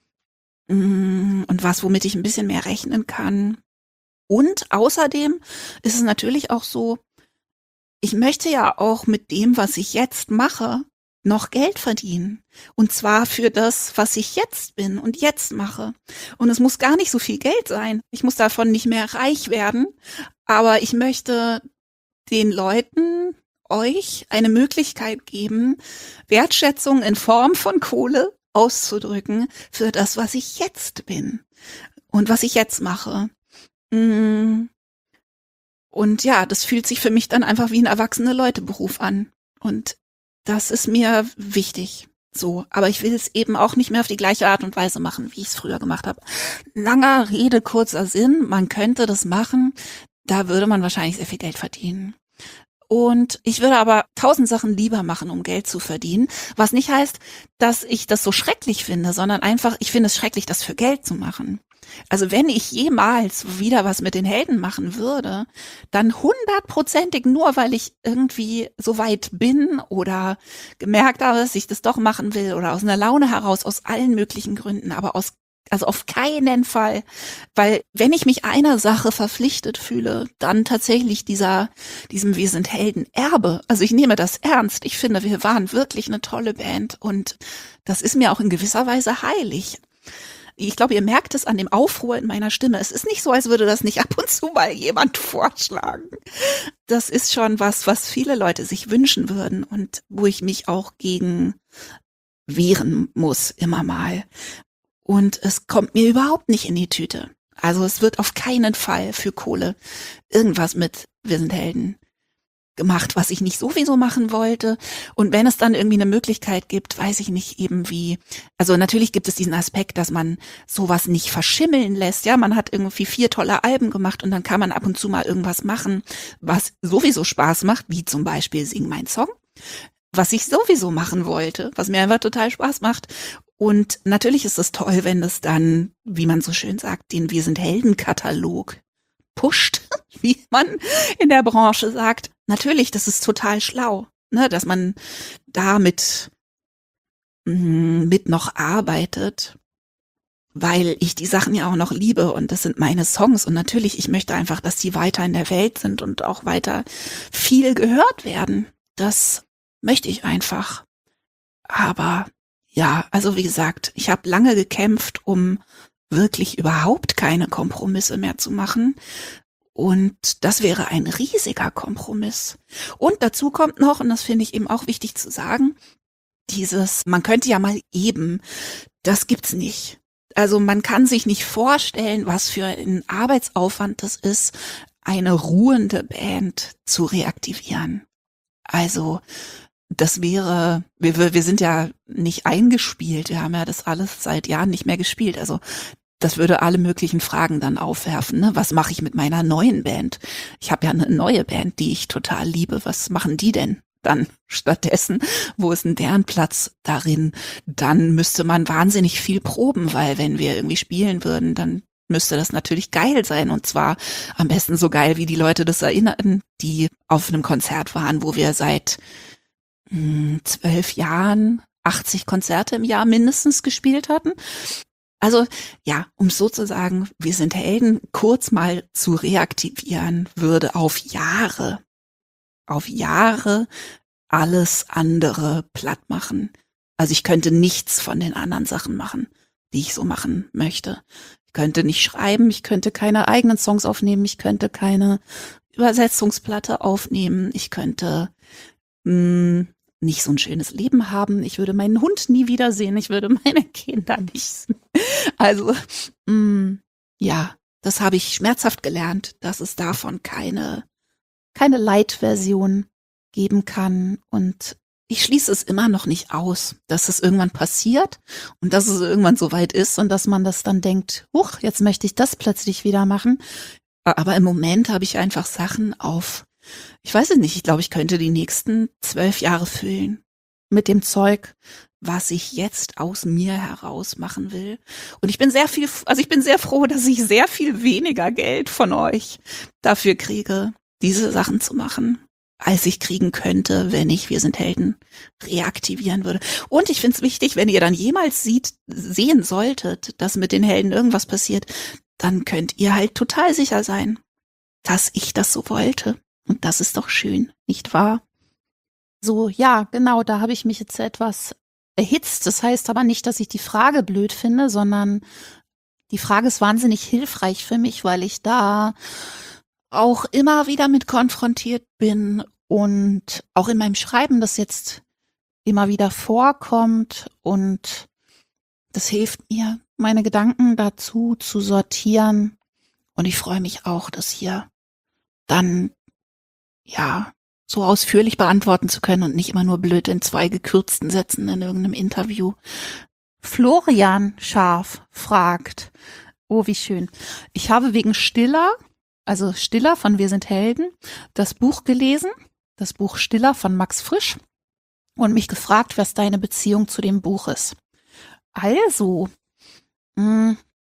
Und was, womit ich ein bisschen mehr rechnen kann. Und außerdem ist es natürlich auch so, ich möchte ja auch mit dem, was ich jetzt mache, noch Geld verdienen. Und zwar für das, was ich jetzt bin und jetzt mache. Und es muss gar nicht so viel Geld sein. Ich muss davon nicht mehr reich werden. Aber ich möchte den Leuten, euch eine Möglichkeit geben, Wertschätzung in Form von Kohle auszudrücken für das, was ich jetzt bin und was ich jetzt mache. Und ja, das fühlt sich für mich dann einfach wie ein Erwachsene-Leute-Beruf an. Und das ist mir wichtig. So, aber ich will es eben auch nicht mehr auf die gleiche Art und Weise machen, wie ich es früher gemacht habe. Langer Rede, kurzer Sinn, man könnte das machen, da würde man wahrscheinlich sehr viel Geld verdienen. Und ich würde aber 1000 Sachen lieber machen, um Geld zu verdienen, was nicht heißt, dass ich das so schrecklich finde, sondern einfach, ich finde es schrecklich, das für Geld zu machen. Also wenn ich jemals wieder was mit den Helden machen würde, dann 100%ig nur, weil ich irgendwie so weit bin oder gemerkt habe, dass ich das doch machen will oder aus einer Laune heraus, aus allen möglichen Gründen, aber also auf keinen Fall, weil wenn ich mich einer Sache verpflichtet fühle, dann tatsächlich diesem Wir sind Helden Erbe. Also ich nehme das ernst. Ich finde, wir waren wirklich eine tolle Band und das ist mir auch in gewisser Weise heilig. Ich glaube, ihr merkt es an dem Aufruhr in meiner Stimme. Es ist nicht so, als würde das nicht ab und zu mal jemand vorschlagen. Das ist schon was viele Leute sich wünschen würden und wo ich mich auch gegen wehren muss, immer mal. Und es kommt mir überhaupt nicht in die Tüte. Also es wird auf keinen Fall für Kohle irgendwas mit Wir sind Helden gemacht, was ich nicht sowieso machen wollte. Und wenn es dann irgendwie eine Möglichkeit gibt, weiß ich nicht eben wie, also natürlich gibt es diesen Aspekt, dass man sowas nicht verschimmeln lässt. Ja, man hat irgendwie 4 tolle Alben gemacht und dann kann man ab und zu mal irgendwas machen, was sowieso Spaß macht, wie zum Beispiel Sing mein Song, was ich sowieso machen wollte, was mir einfach total Spaß macht. Und natürlich ist es toll, wenn es dann, wie man so schön sagt, den Wir sind Helden-Katalog pusht, wie man in der Branche sagt. Natürlich, das ist total schlau, ne, dass man damit mit noch arbeitet, weil ich die Sachen ja auch noch liebe und das sind meine Songs und natürlich, ich möchte einfach, dass die weiter in der Welt sind und auch weiter viel gehört werden. Das möchte ich einfach. Aber ja, also wie gesagt, ich habe lange gekämpft, um wirklich überhaupt keine Kompromisse mehr zu machen. Und das wäre ein riesiger Kompromiss. Und dazu kommt noch, und das finde ich eben auch wichtig zu sagen, man könnte ja mal eben, das gibt's nicht. Also man kann sich nicht vorstellen, was für ein Arbeitsaufwand das ist, eine ruhende Band zu reaktivieren. Also das wäre, wir sind ja nicht eingespielt, wir haben ja das alles seit Jahren nicht mehr gespielt. Also das würde alle möglichen Fragen dann aufwerfen. Ne? Was mache ich mit meiner neuen Band? Ich habe ja eine neue Band, die ich total liebe. Was machen die denn dann stattdessen? Wo ist denn deren Platz darin? Dann müsste man wahnsinnig viel proben, weil wenn wir irgendwie spielen würden, dann müsste das natürlich geil sein. Und zwar am besten so geil, wie die Leute das erinnern, die auf einem Konzert waren, wo wir seit 12 Jahren 80 Konzerte im Jahr mindestens gespielt hatten. Also ja, um sozusagen, wir sind Helden, kurz mal zu reaktivieren, würde auf Jahre alles andere platt machen. Also ich könnte nichts von den anderen Sachen machen, die ich so machen möchte. Ich könnte nicht schreiben, ich könnte keine eigenen Songs aufnehmen, ich könnte keine Übersetzungsplatte aufnehmen, ich könnte nicht so ein schönes Leben haben. Ich würde meinen Hund nie wiedersehen. Ich würde meine Kinder nicht sehen. Also, ja, das habe ich schmerzhaft gelernt, dass es davon keine Light-Version geben kann. Und ich schließe es immer noch nicht aus, dass es irgendwann passiert und dass es irgendwann soweit ist und dass man das dann denkt, huch, jetzt möchte ich das plötzlich wieder machen. Aber im Moment habe ich einfach Sachen ich weiß es nicht, ich glaube, ich könnte die nächsten 12 Jahre füllen mit dem Zeug, was ich jetzt aus mir heraus machen will. Und ich bin sehr froh, dass ich sehr viel weniger Geld von euch dafür kriege, diese Sachen zu machen, als ich kriegen könnte, wenn ich Wir sind Helden reaktivieren würde. Und ich finde es wichtig, wenn ihr dann jemals sehen solltet, dass mit den Helden irgendwas passiert, dann könnt ihr halt total sicher sein, dass ich das so wollte. Und das ist doch schön, nicht wahr? So, ja, genau, da habe ich mich jetzt etwas erhitzt. Das heißt aber nicht, dass ich die Frage blöd finde, sondern die Frage ist wahnsinnig hilfreich für mich, weil ich da auch immer wieder mit konfrontiert bin und auch in meinem Schreiben das jetzt immer wieder vorkommt und das hilft mir, meine Gedanken dazu zu sortieren und ich freue mich auch, das hier dann ja so ausführlich beantworten zu können und nicht immer nur blöd in 2 gekürzten Sätzen in irgendeinem Interview. Florian Scharf fragt, oh wie schön, ich habe wegen Stiller von Wir sind Helden, das Buch gelesen, das Buch Stiller von Max Frisch und mich gefragt, was deine Beziehung zu dem Buch ist. Also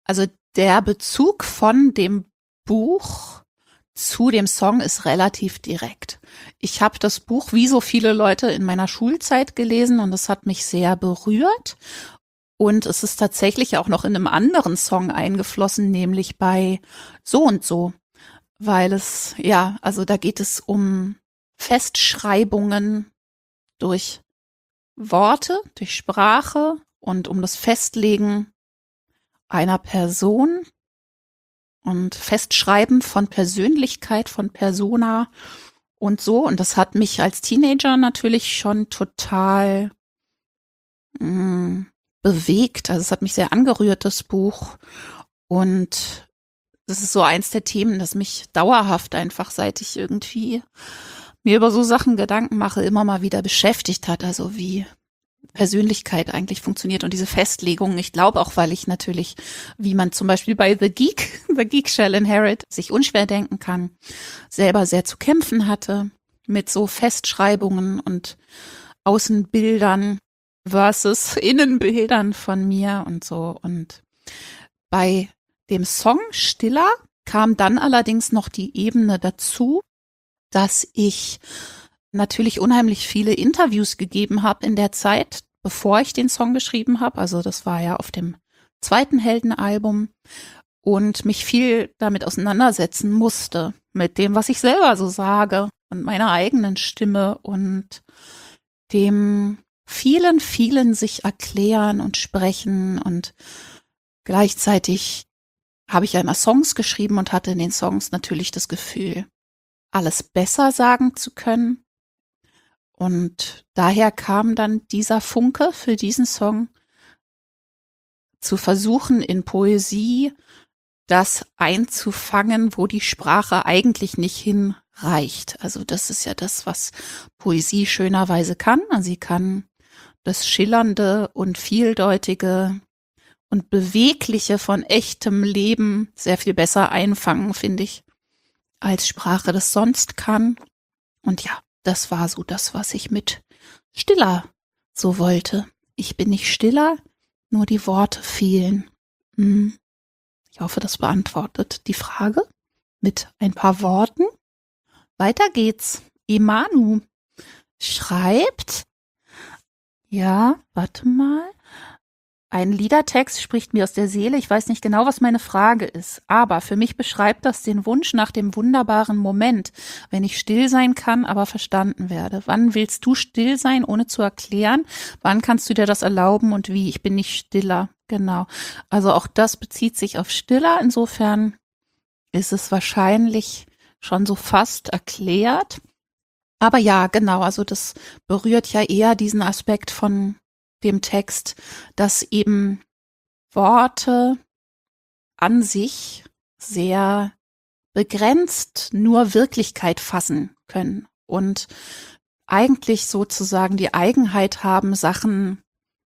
Der Bezug von dem Buch zu dem Song ist relativ direkt. Ich habe das Buch wie so viele Leute in meiner Schulzeit gelesen und es hat mich sehr berührt. Und es ist tatsächlich auch noch in einem anderen Song eingeflossen, nämlich bei So und so. Weil es, ja, also da geht es um Festschreibungen durch Worte, durch Sprache und um das Festlegen einer Person und Festschreiben von Persönlichkeit, von Persona und so. Und das hat mich als Teenager natürlich schon total bewegt. Also es hat mich sehr angerührt, das Buch. Und das ist so eins der Themen, das mich dauerhaft einfach, seit ich irgendwie mir über so Sachen Gedanken mache, immer mal wieder beschäftigt hat. Also wie Persönlichkeit eigentlich funktioniert und diese Festlegungen. Ich glaube auch, weil ich natürlich, wie man zum Beispiel bei The Geek Shall Inherit, sich unschwer denken kann, selber sehr zu kämpfen hatte mit so Festschreibungen und Außenbildern versus Innenbildern von mir und so. Und bei dem Song Stiller kam dann allerdings noch die Ebene dazu, dass ich natürlich unheimlich viele Interviews gegeben habe in der Zeit, bevor ich den Song geschrieben habe. Also das war ja auf dem zweiten Heldenalbum und mich viel damit auseinandersetzen musste, mit dem, was ich selber so sage und meiner eigenen Stimme und dem vielen sich erklären und sprechen. Und gleichzeitig habe ich ja immer Songs geschrieben und hatte in den Songs natürlich das Gefühl, alles besser sagen zu können. Und daher kam dann dieser Funke für diesen Song, zu versuchen, in Poesie das einzufangen, wo die Sprache eigentlich nicht hinreicht. Also das ist ja das, was Poesie schönerweise kann. Also sie kann das Schillernde und Vieldeutige und Bewegliche von echtem Leben sehr viel besser einfangen, finde ich, als Sprache das sonst kann. Und ja, das war so das, was ich mit Stiller so wollte. Ich bin nicht stiller, nur die Worte fehlen. Ich hoffe, das beantwortet die Frage mit ein paar Worten. Weiter geht's. Emanu schreibt, ja, warte mal. Ein Liedertext spricht mir aus der Seele. Ich weiß nicht genau, was meine Frage ist, aber für mich beschreibt das den Wunsch nach dem wunderbaren Moment, wenn ich still sein kann, aber verstanden werde. Wann willst du still sein, ohne zu erklären? Wann kannst du dir das erlauben und wie? Ich bin nicht stiller. Genau. Also auch das bezieht sich auf Stiller. Insofern ist es wahrscheinlich schon so fast erklärt. Aber ja, genau. Also das berührt ja eher diesen Aspekt von dem Text, dass eben Worte an sich sehr begrenzt nur Wirklichkeit fassen können und eigentlich sozusagen die Eigenheit haben, Sachen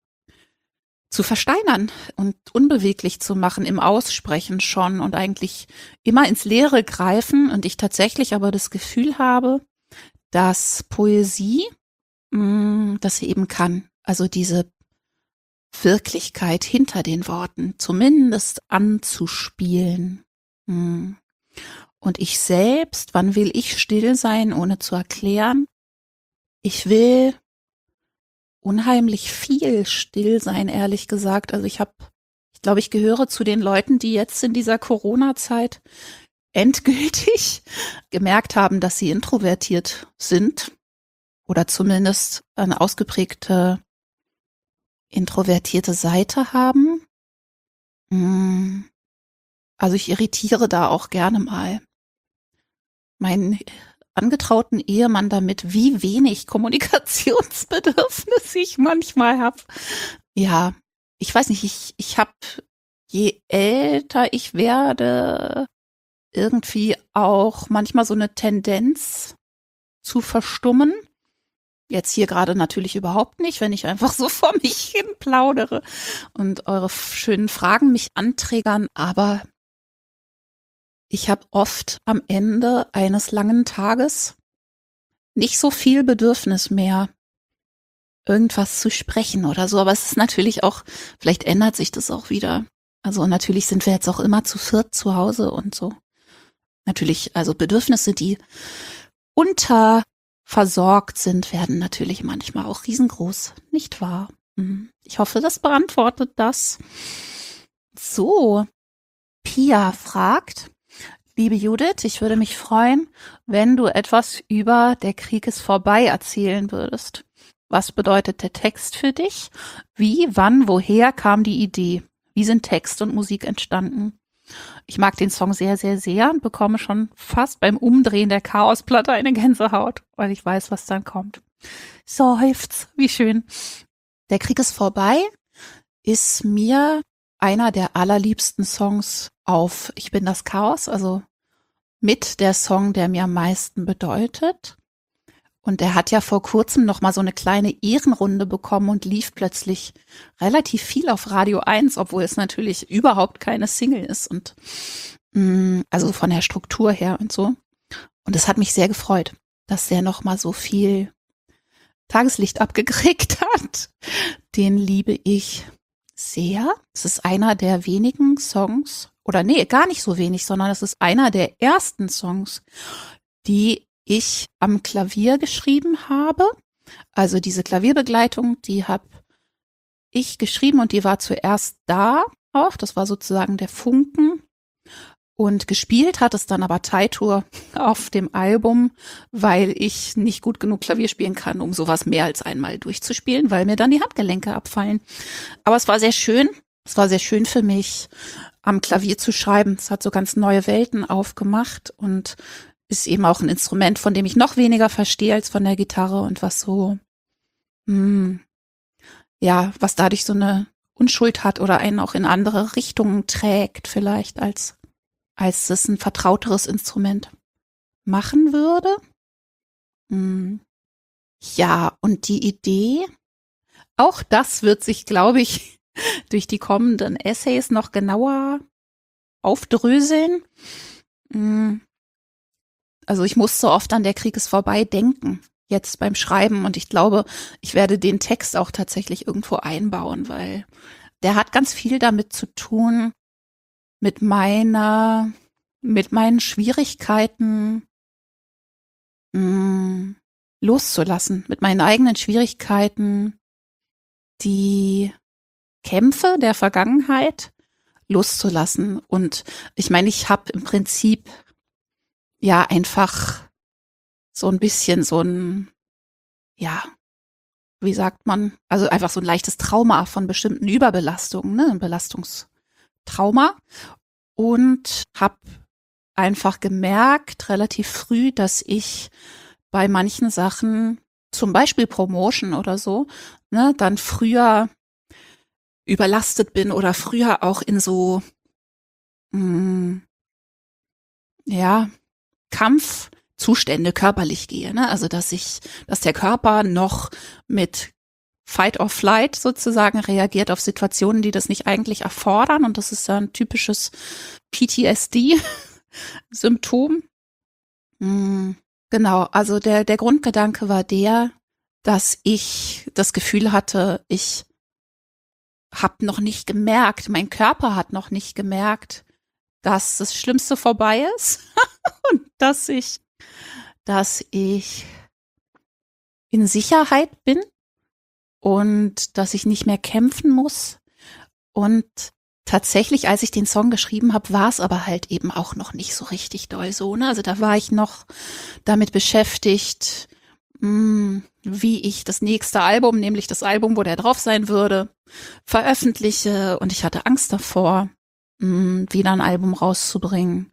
zu versteinern und unbeweglich zu machen, im Aussprechen schon und eigentlich immer ins Leere greifen. Und ich tatsächlich aber das Gefühl habe, dass Poesie das sie eben kann. Also diese Wirklichkeit hinter den Worten zumindest anzuspielen. Und ich selbst, wann will ich still sein, ohne zu erklären? Ich will unheimlich viel still sein, ehrlich gesagt. Also ich glaube, ich gehöre zu den Leuten, die jetzt in dieser Corona-Zeit endgültig gemerkt haben, dass sie introvertiert sind oder zumindest eine ausgeprägte introvertierte Seite haben. Also ich irritiere da auch gerne mal meinen angetrauten Ehemann damit, wie wenig Kommunikationsbedürfnis ich manchmal habe. Ja, ich weiß nicht, ich habe, je älter ich werde, irgendwie auch manchmal so eine Tendenz zu verstummen. Jetzt hier gerade natürlich überhaupt nicht, wenn ich einfach so vor mich hin plaudere und eure schönen Fragen mich anträgern. Aber ich habe oft am Ende eines langen Tages nicht so viel Bedürfnis mehr, irgendwas zu sprechen oder so. Aber es ist natürlich auch, vielleicht ändert sich das auch wieder. Also natürlich sind wir jetzt auch immer zu viert zu Hause und so. Natürlich, also Bedürfnisse, die unterversorgt sind, werden natürlich manchmal auch riesengroß, nicht wahr? Ich hoffe, das beantwortet das. So, Pia fragt, liebe Judith, ich würde mich freuen, wenn du etwas über Der Krieg ist vorbei erzählen würdest. Was bedeutet der Text für dich? Wie, wann, woher kam die Idee? Wie sind Text und Musik entstanden? Ich mag den Song sehr, sehr, sehr und bekomme schon fast beim Umdrehen der Chaosplatte eine Gänsehaut, weil ich weiß, was dann kommt. Seufz, wie schön. Der Krieg ist vorbei ist mir einer der allerliebsten Songs auf Ich bin das Chaos, also mit der Song, der mir am meisten bedeutet. Und er hat ja vor kurzem noch mal so eine kleine Ehrenrunde bekommen und lief plötzlich relativ viel auf Radio 1, obwohl es natürlich überhaupt keine Single ist und also von der Struktur her und so. Und es hat mich sehr gefreut, dass der noch mal so viel Tageslicht abgekriegt hat. Den liebe ich sehr. Es ist einer der wenigen Songs, oder nee, gar nicht so wenig, sondern es ist einer der ersten Songs, die ich am Klavier geschrieben habe. Also diese Klavierbegleitung, die habe ich geschrieben und die war zuerst da auch. Das war sozusagen der Funken. Und gespielt hat es dann aber Teitur auf dem Album, weil ich nicht gut genug Klavier spielen kann, um sowas mehr als einmal durchzuspielen, weil mir dann die Handgelenke abfallen. Aber es war sehr schön. Es war sehr schön für mich, am Klavier zu schreiben. Es hat so ganz neue Welten aufgemacht und ist eben auch ein Instrument, von dem ich noch weniger verstehe als von der Gitarre und was so, ja, was dadurch so eine Unschuld hat oder einen auch in andere Richtungen trägt vielleicht, als es ein vertrauteres Instrument machen würde. Ja, und die Idee, auch das wird sich, glaube ich, durch die kommenden Essays noch genauer aufdröseln. Also ich musste oft an Der Krieg ist vorbei denken, jetzt beim Schreiben. Und ich glaube, ich werde den Text auch tatsächlich irgendwo einbauen, weil der hat ganz viel damit zu tun, mit meinen Schwierigkeiten loszulassen, mit meinen eigenen Schwierigkeiten, die Kämpfe der Vergangenheit loszulassen. Und ich meine, ich habe im Prinzip ja einfach so ein bisschen so ein, ja, wie sagt man, also einfach so ein leichtes Trauma von bestimmten Überbelastungen, ne, ein Belastungstrauma. Und habe einfach gemerkt, relativ früh, dass ich bei manchen Sachen, zum Beispiel Promotion oder so, ne, dann früher überlastet bin oder früher auch in so, ja, Kampfzustände körperlich gehe, ne? Also dass der Körper noch mit Fight or Flight sozusagen reagiert auf Situationen, die das nicht eigentlich erfordern. Und das ist ja ein typisches PTSD-Symptom. Genau, also der Grundgedanke war der, dass ich das Gefühl hatte, ich habe noch nicht gemerkt, mein Körper hat noch nicht gemerkt, dass das Schlimmste vorbei ist und dass ich in Sicherheit bin und dass ich nicht mehr kämpfen muss. Und tatsächlich, als ich den Song geschrieben habe, war es aber halt eben auch noch nicht so richtig doll so, ne? Also da war ich noch damit beschäftigt, wie ich das nächste Album, nämlich das Album, wo der drauf sein würde, veröffentliche. Und ich hatte Angst davor, wieder ein Album rauszubringen.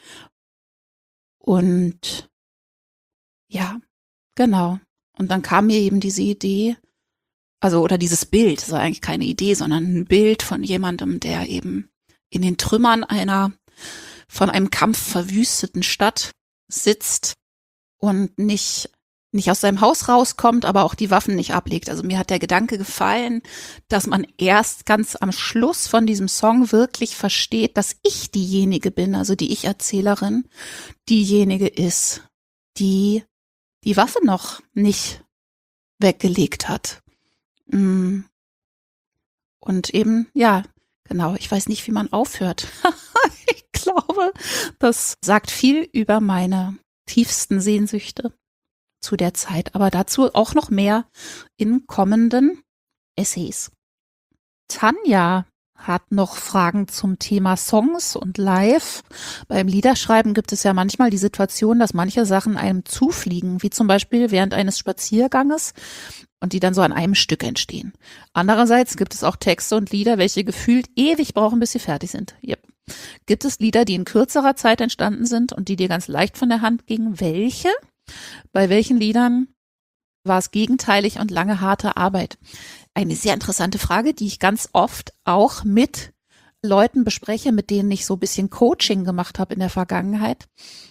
Und ja, genau. Und dann kam mir eben diese Idee, also oder dieses Bild, das war eigentlich keine Idee, sondern ein Bild von jemandem, der eben in den Trümmern von einem Kampf verwüsteten Stadt sitzt und nicht aus seinem Haus rauskommt, aber auch die Waffen nicht ablegt. Also mir hat der Gedanke gefallen, dass man erst ganz am Schluss von diesem Song wirklich versteht, dass ich diejenige bin, also die Ich-Erzählerin, diejenige ist, die die Waffe noch nicht weggelegt hat. Und eben, ja, genau. Ich weiß nicht, wie man aufhört. Ich glaube, das sagt viel über meine tiefsten Sehnsüchte zu der Zeit, aber dazu auch noch mehr in kommenden Essays. Tanja hat noch Fragen zum Thema Songs und Live. Beim Liederschreiben gibt es ja manchmal die Situation, dass manche Sachen einem zufliegen, wie zum Beispiel während eines Spazierganges und die dann so an einem Stück entstehen. Andererseits gibt es auch Texte und Lieder, welche gefühlt ewig brauchen, bis sie fertig sind. Yep. Gibt es Lieder, die in kürzerer Zeit entstanden sind und die dir ganz leicht von der Hand gingen? Welche? Bei welchen Liedern war es gegenteilig und lange harte Arbeit? Eine sehr interessante Frage, die ich ganz oft auch mit Leuten bespreche, mit denen ich so ein bisschen Coaching gemacht habe in der Vergangenheit.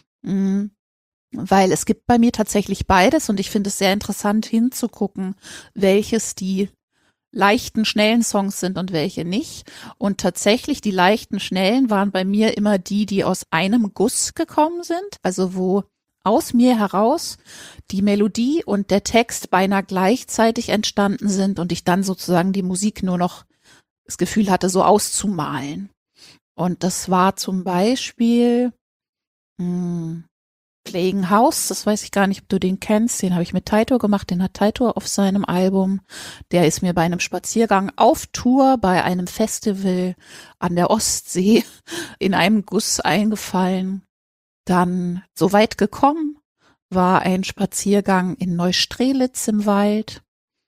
Weil es gibt bei mir tatsächlich beides und ich finde es sehr interessant hinzugucken, welches die leichten, schnellen Songs sind und welche nicht. Und tatsächlich die leichten, schnellen waren bei mir immer die aus einem Guss gekommen sind, also wo aus mir heraus die Melodie und der Text beinahe gleichzeitig entstanden sind und ich dann sozusagen die Musik nur noch das Gefühl hatte, so auszumalen. Und das war zum Beispiel Playing House, das weiß ich gar nicht, ob du den kennst, den habe ich mit Taito gemacht, den hat Taito auf seinem Album. Der ist mir bei einem Spaziergang auf Tour bei einem Festival an der Ostsee in einem Guss eingefallen. Dann so weit gekommen war ein Spaziergang in Neustrelitz im Wald.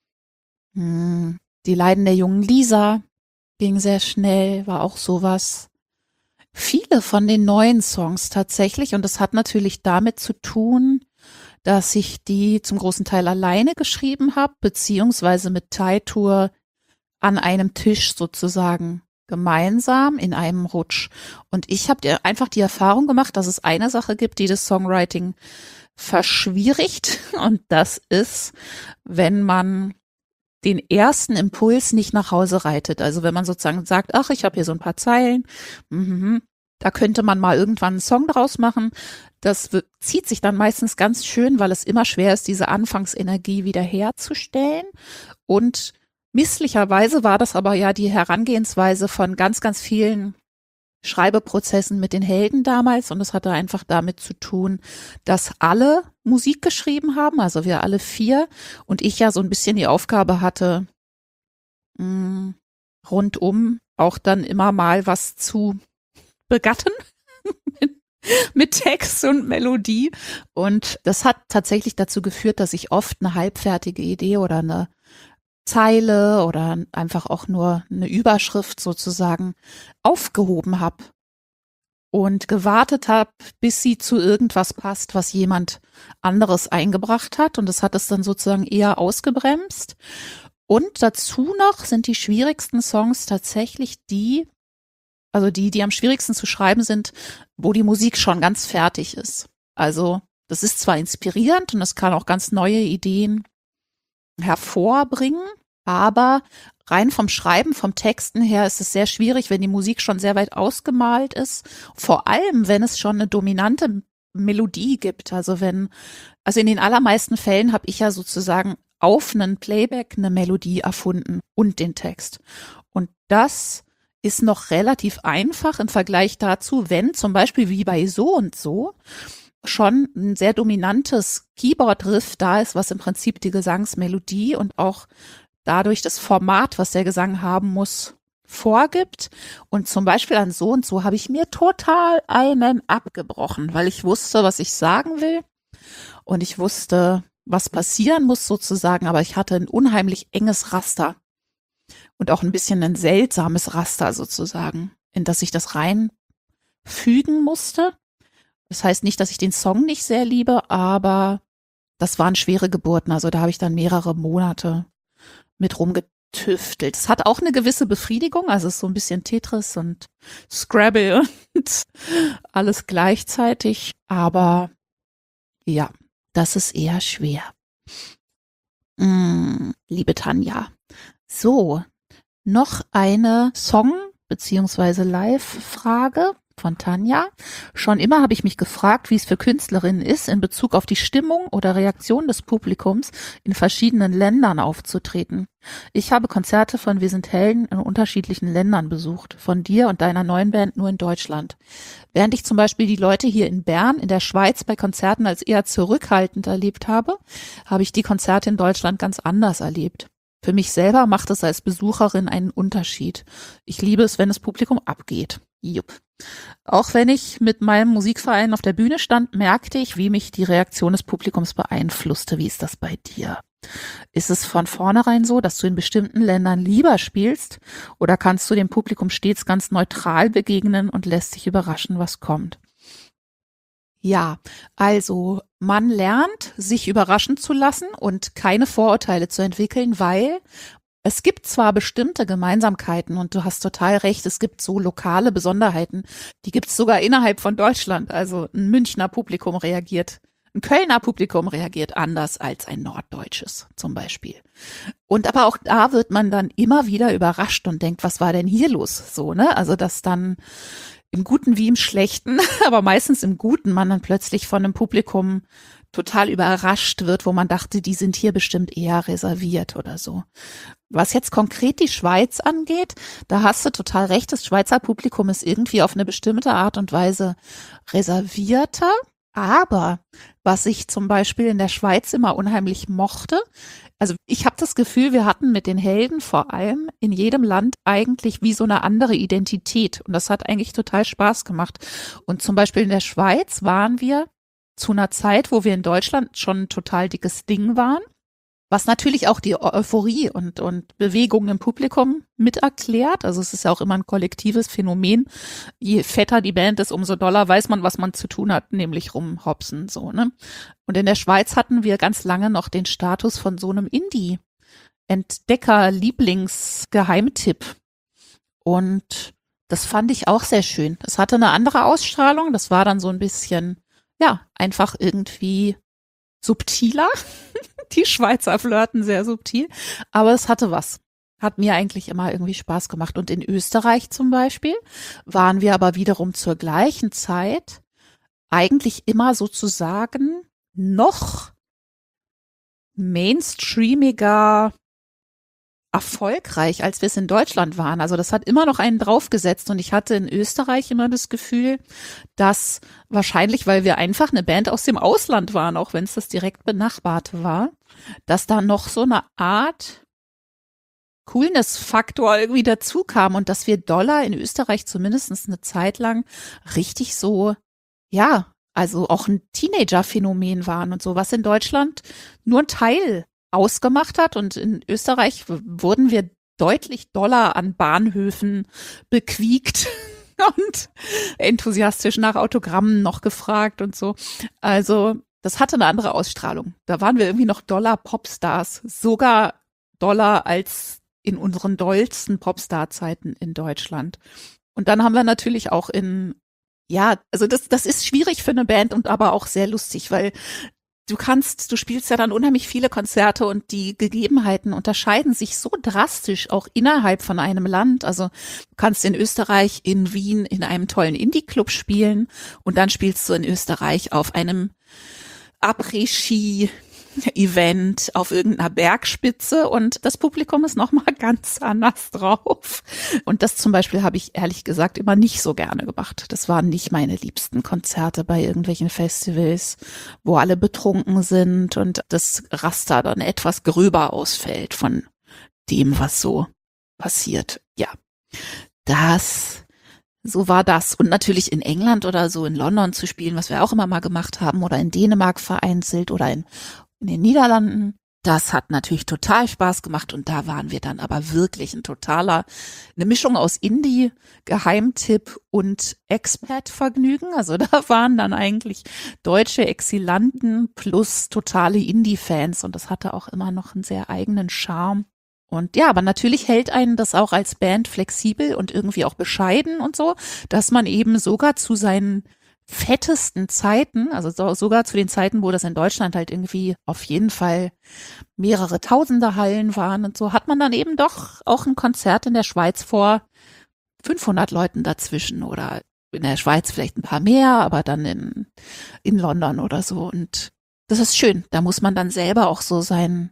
Die Leiden der jungen Lisa ging sehr schnell, war auch sowas. Viele von den neuen Songs tatsächlich, und das hat natürlich damit zu tun, dass ich die zum großen Teil alleine geschrieben habe, beziehungsweise mit Taito an einem Tisch sozusagen gemeinsam in einem Rutsch. Und ich habe einfach die Erfahrung gemacht, dass es eine Sache gibt, die das Songwriting verschwierigt. Und das ist, wenn man den ersten Impuls nicht nach Hause reitet. Also wenn man sozusagen sagt, ach, ich habe hier so ein paar Zeilen, da könnte man mal irgendwann einen Song draus machen. Das zieht sich dann meistens ganz schön, weil es immer schwer ist, diese Anfangsenergie wieder herzustellen. Und misslicherweise war das aber ja die Herangehensweise von ganz, ganz vielen Schreibeprozessen mit den Helden damals. Und es hatte einfach damit zu tun, dass alle Musik geschrieben haben, also wir alle 4. Und ich ja so ein bisschen die Aufgabe hatte, rundum auch dann immer mal was zu begatten mit Text und Melodie. Und das hat tatsächlich dazu geführt, dass ich oft eine halbfertige Idee oder eine Zeile oder einfach auch nur eine Überschrift sozusagen aufgehoben habe und gewartet habe, bis sie zu irgendwas passt, was jemand anderes eingebracht hat. Und das hat es dann sozusagen eher ausgebremst. Und dazu noch sind die schwierigsten Songs tatsächlich die am schwierigsten zu schreiben sind, wo die Musik schon ganz fertig ist. Also das ist zwar inspirierend und es kann auch ganz neue Ideen hervorbringen, aber rein vom Schreiben, vom Texten her ist es sehr schwierig, wenn die Musik schon sehr weit ausgemalt ist. Vor allem, wenn es schon eine dominante Melodie gibt. Also in den allermeisten Fällen habe ich ja sozusagen auf einen Playback eine Melodie erfunden und den Text. Und das ist noch relativ einfach im Vergleich dazu, wenn zum Beispiel wie bei So und So schon ein sehr dominantes Keyboard-Riff da ist, was im Prinzip die Gesangsmelodie und auch dadurch das Format, was der Gesang haben muss, vorgibt. Und zum Beispiel an So und So habe ich mir total einen abgebrochen, weil ich wusste, was ich sagen will und ich wusste, was passieren muss sozusagen, aber ich hatte ein unheimlich enges Raster und auch ein bisschen ein seltsames Raster sozusagen, in das ich das reinfügen musste. Das heißt nicht, dass ich den Song nicht sehr liebe, aber das waren schwere Geburten. Also da habe ich dann mehrere Monate mit rumgetüftelt. Es hat auch eine gewisse Befriedigung, also es ist so ein bisschen Tetris und Scrabble und alles gleichzeitig. Aber ja, das ist eher schwer. Liebe Tanja. So, noch eine Song- bzw. Live-Frage. Von Tanja. Schon immer habe ich mich gefragt, wie es für Künstlerinnen ist, in Bezug auf die Stimmung oder Reaktion des Publikums in verschiedenen Ländern aufzutreten. Ich habe Konzerte von Wir sind Helden in unterschiedlichen Ländern besucht, von dir und deiner neuen Band nur in Deutschland. Während ich zum Beispiel die Leute hier in Bern, in der Schweiz bei Konzerten als eher zurückhaltend erlebt habe, habe ich die Konzerte in Deutschland ganz anders erlebt. Für mich selber macht es als Besucherin einen Unterschied. Ich liebe es, wenn das Publikum abgeht. Jupp. Auch wenn ich mit meinem Musikverein auf der Bühne stand, merkte ich, wie mich die Reaktion des Publikums beeinflusste. Wie ist das bei dir? Ist es von vornherein so, dass du in bestimmten Ländern lieber spielst, oder kannst du dem Publikum stets ganz neutral begegnen und lässt dich überraschen, was kommt? Ja, also man lernt, sich überraschen zu lassen und keine Vorurteile zu entwickeln, weil es gibt zwar bestimmte Gemeinsamkeiten und du hast total recht, es gibt so lokale Besonderheiten, die gibt es sogar innerhalb von Deutschland. Also ein Münchner Publikum reagiert, ein Kölner Publikum reagiert anders als ein norddeutsches zum Beispiel. Und aber auch da wird man dann immer wieder überrascht und denkt, was war denn hier los? So, ne? Also dass dann im Guten wie im Schlechten, aber meistens im Guten man dann plötzlich von einem Publikum total überrascht wird, wo man dachte, die sind hier bestimmt eher reserviert oder so. Was jetzt konkret die Schweiz angeht, da hast du total recht, das Schweizer Publikum ist irgendwie auf eine bestimmte Art und Weise reservierter. Aber was ich zum Beispiel in der Schweiz immer unheimlich mochte, also ich habe das Gefühl, wir hatten mit den Helden vor allem in jedem Land eigentlich wie so eine andere Identität. Und das hat eigentlich total Spaß gemacht. Und zum Beispiel in der Schweiz waren wir zu einer Zeit, wo wir in Deutschland schon ein total dickes Ding waren, was natürlich auch die Euphorie und Bewegung im Publikum mit erklärt. Also es ist ja auch immer ein kollektives Phänomen. Je fetter die Band ist, umso doller weiß man, was man zu tun hat, nämlich rumhopsen, so, ne? Und in der Schweiz hatten wir ganz lange noch den Status von so einem Indie-Entdecker-Lieblings-Geheimtipp. Und das fand ich auch sehr schön. Das hatte eine andere Ausstrahlung. Das war dann so ein bisschen, ja, einfach irgendwie subtiler. Die Schweizer flirten sehr subtil, aber es hatte was. Hat mir eigentlich immer irgendwie Spaß gemacht. Und in Österreich zum Beispiel waren wir aber wiederum zur gleichen Zeit eigentlich immer sozusagen noch mainstreamiger erfolgreich, als wir es in Deutschland waren. Also das hat immer noch einen draufgesetzt und ich hatte in Österreich immer das Gefühl, dass wahrscheinlich, weil wir einfach eine Band aus dem Ausland waren, auch wenn es das direkt benachbarte war, dass da noch so eine Art Coolness-Faktor irgendwie dazu kam und dass wir Dollar in Österreich zumindest eine Zeit lang richtig so, ja, also auch ein Teenager-Phänomen waren und so, was in Deutschland nur ein Teil ausgemacht hat. Und in Österreich wurden wir deutlich doller an Bahnhöfen bequiekt und enthusiastisch nach Autogrammen noch gefragt und so. Also das hatte eine andere Ausstrahlung. Da waren wir irgendwie noch doller Popstars, sogar doller als in unseren dollsten Popstar-Zeiten in Deutschland. Und dann haben wir natürlich auch ja, also das ist schwierig für eine Band und aber auch sehr lustig, weil du spielst ja dann unheimlich viele Konzerte und die Gegebenheiten unterscheiden sich so drastisch auch innerhalb von einem Land. Also du kannst in Österreich, in Wien in einem tollen Indie-Club spielen und dann spielst du in Österreich auf einem Après-Ski-Event auf irgendeiner Bergspitze und das Publikum ist nochmal ganz anders drauf. Und das zum Beispiel habe ich ehrlich gesagt immer nicht so gerne gemacht. Das waren nicht meine liebsten Konzerte bei irgendwelchen Festivals, wo alle betrunken sind und das Raster dann etwas gröber ausfällt von dem, was so passiert. Ja, so war das. Und natürlich in England oder so in London zu spielen, was wir auch immer mal gemacht haben, oder in Dänemark vereinzelt oder in den Niederlanden. Das hat natürlich total Spaß gemacht und da waren wir dann aber wirklich eine Mischung aus Indie, Geheimtipp und Expat-Vergnügen. Also da waren dann eigentlich deutsche Exilanten plus totale Indie-Fans und das hatte auch immer noch einen sehr eigenen Charme. Und ja, aber natürlich hält einen das auch als Band flexibel und irgendwie auch bescheiden und so, dass man eben sogar zu seinen fettesten Zeiten, also sogar zu den Zeiten, wo das in Deutschland halt irgendwie auf jeden Fall mehrere tausende Hallen waren und so, hat man dann eben doch auch ein Konzert in der Schweiz vor 500 Leuten dazwischen oder in der Schweiz vielleicht ein paar mehr, aber dann in London oder so. Und das ist schön. Da muss man dann selber auch so sein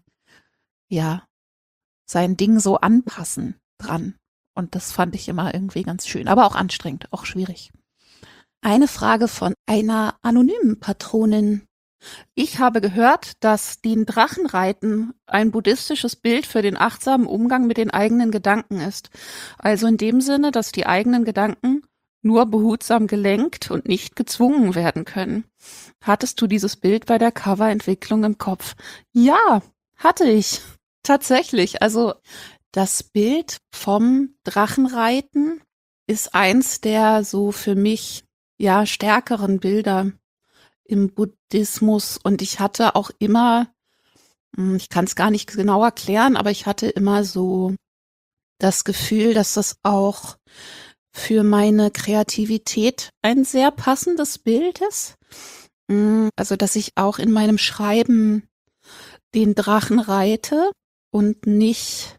Ding so anpassen dran. Und das fand ich immer irgendwie ganz schön, aber auch anstrengend, auch schwierig. Eine Frage von einer anonymen Patronin. Ich habe gehört, dass den Drachenreiten ein buddhistisches Bild für den achtsamen Umgang mit den eigenen Gedanken ist. Also in dem Sinne, dass die eigenen Gedanken nur behutsam gelenkt und nicht gezwungen werden können. Hattest du dieses Bild bei der Coverentwicklung im Kopf? Ja, hatte ich. Tatsächlich. Also das Bild vom Drachenreiten ist eins der so für mich stärkeren Bilder im Buddhismus. Und ich hatte auch immer, ich kann es gar nicht genau erklären, aber ich hatte immer so das Gefühl, dass das auch für meine Kreativität ein sehr passendes Bild ist. Also, dass ich auch in meinem Schreiben den Drachen reite und nicht,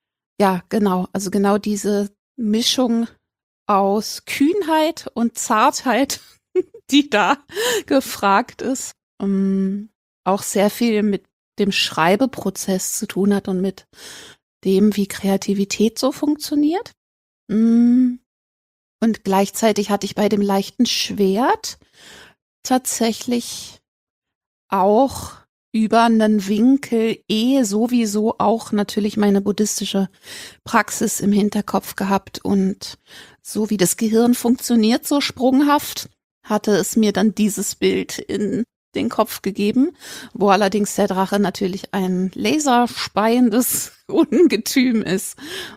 also genau diese Mischung aus Kühnheit und Zartheit, die da gefragt ist, auch sehr viel mit dem Schreibeprozess zu tun hat und mit dem, wie Kreativität so funktioniert. Und gleichzeitig hatte ich bei dem leichten Schwert tatsächlich auch über einen Winkel sowieso auch natürlich meine buddhistische Praxis im Hinterkopf gehabt. Und so wie das Gehirn funktioniert, so sprunghaft, hatte es mir dann dieses Bild in den Kopf gegeben, wo allerdings der Drache natürlich ein laserspeiendes Ungetüm ist.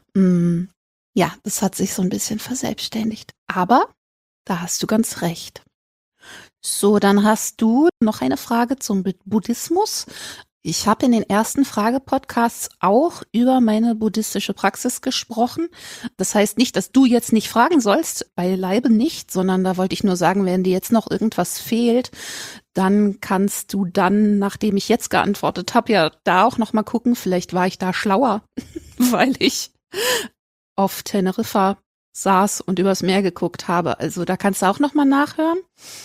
Ja, das hat sich so ein bisschen verselbstständigt. Aber da hast du ganz recht. So, dann hast du noch eine Frage zum Buddhismus. Ich habe in den ersten Frage-Podcasts auch über meine buddhistische Praxis gesprochen. Das heißt nicht, dass du jetzt nicht fragen sollst, beileibe nicht, sondern da wollte ich nur sagen, wenn dir jetzt noch irgendwas fehlt, dann kannst du dann, nachdem ich jetzt geantwortet habe, ja da auch noch mal gucken. Vielleicht war ich da schlauer, weil ich auf Teneriffa saß und übers Meer geguckt habe. Also da kannst du auch noch mal nachhören.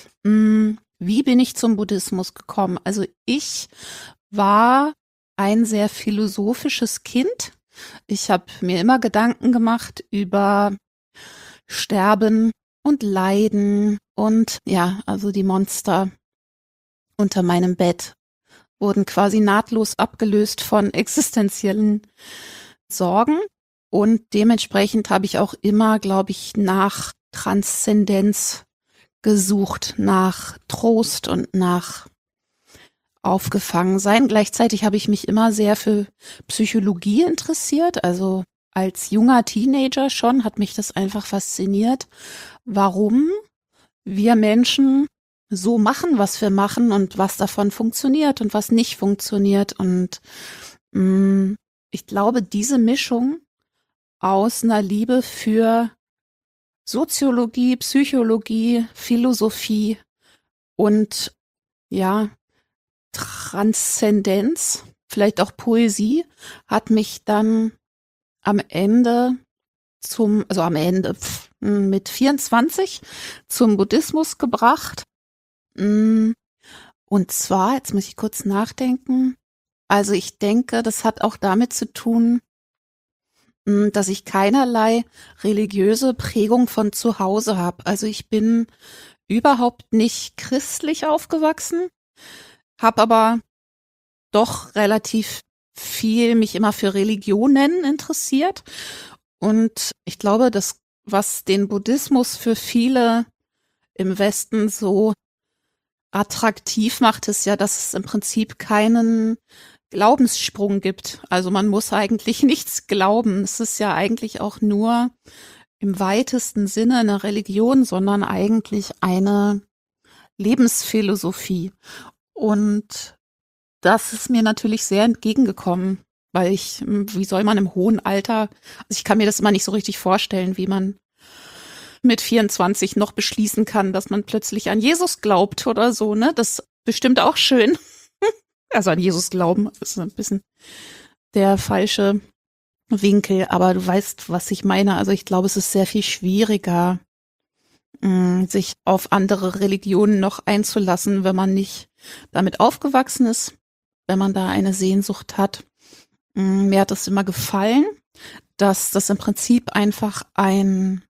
Wie bin ich zum Buddhismus gekommen? Also ich war ein sehr philosophisches Kind. Ich habe mir immer Gedanken gemacht über Sterben und Leiden und also die Monster unter meinem Bett wurden quasi nahtlos abgelöst von existenziellen Sorgen. Und dementsprechend habe ich auch immer, glaube ich, nach Transzendenz gesucht, nach Trost und nach Aufgefangensein. Gleichzeitig habe ich mich immer sehr für Psychologie interessiert. Also als junger Teenager schon hat mich das einfach fasziniert, warum wir Menschen so machen, was wir machen und was davon funktioniert und was nicht funktioniert. Und ich glaube, diese Mischung aus einer Liebe für Soziologie, Psychologie, Philosophie und Transzendenz, vielleicht auch Poesie, hat mich dann mit 24 zum Buddhismus gebracht. Und zwar, jetzt muss ich kurz nachdenken, also ich denke, das hat auch damit zu tun, dass ich keinerlei religiöse Prägung von zu Hause habe. Also ich bin überhaupt nicht christlich aufgewachsen, habe aber doch relativ viel mich immer für Religionen interessiert. Und ich glaube, das, was den Buddhismus für viele im Westen so attraktiv macht, ist ja, dass es im Prinzip keinen Glaubenssprung gibt. Also man muss eigentlich nichts glauben. Es ist ja eigentlich auch nur im weitesten Sinne eine Religion, sondern eigentlich eine Lebensphilosophie. Und das ist mir natürlich sehr entgegengekommen, weil wie soll man im hohen Alter, also ich kann mir das immer nicht so richtig vorstellen, wie man mit 24 noch beschließen kann, dass man plötzlich an Jesus glaubt oder so, ne? Das ist bestimmt auch schön. Also an Jesus glauben ist ein bisschen der falsche Winkel, aber du weißt, was ich meine. Also ich glaube, es ist sehr viel schwieriger, sich auf andere Religionen noch einzulassen, wenn man nicht damit aufgewachsen ist, wenn man da eine Sehnsucht hat. Mir hat es immer gefallen, dass das im Prinzip einfach ein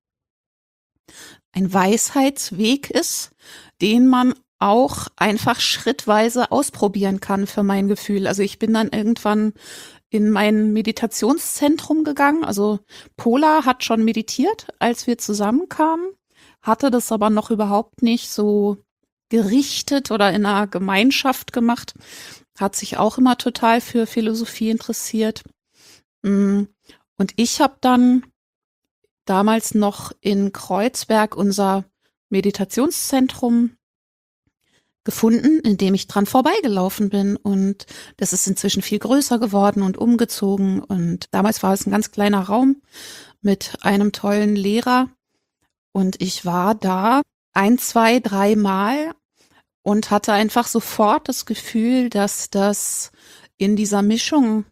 Weisheitsweg ist, den man auch einfach schrittweise ausprobieren kann für mein Gefühl. Also ich bin dann irgendwann in mein Meditationszentrum gegangen. Also Pola hat schon meditiert, als wir zusammenkamen, hatte das aber noch überhaupt nicht so gerichtet oder in einer Gemeinschaft gemacht. Hat sich auch immer total für Philosophie interessiert. Und ich habe dann damals noch in Kreuzberg unser Meditationszentrum gefunden, in dem ich dran vorbeigelaufen bin. Und das ist inzwischen viel größer geworden und umgezogen. Und damals war es ein ganz kleiner Raum mit einem tollen Lehrer. Und ich war da 1, 2, 3 Mal und hatte einfach sofort das Gefühl, dass das in dieser Mischung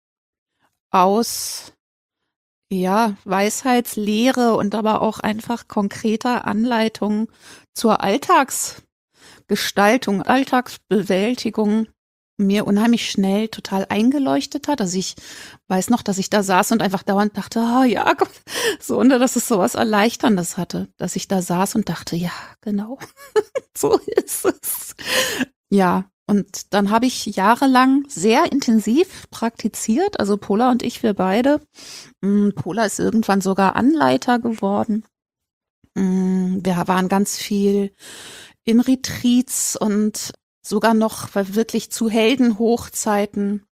aus Weisheitslehre und aber auch einfach konkreter Anleitung zur Alltagsgestaltung, Alltagsbewältigung mir unheimlich schnell total eingeleuchtet hat. Also ich weiß noch, dass ich da saß und einfach dauernd dachte, ja, Gott, so, und dass es sowas Erleichterndes hatte, dass ich da saß und dachte, ja, genau, so ist es. Ja, und dann habe ich jahrelang sehr intensiv praktiziert, also Pola und ich, wir beide. Pola ist irgendwann sogar Anleiter geworden. Wir waren ganz viel in Retreats und sogar noch wirklich zu Heldenhochzeiten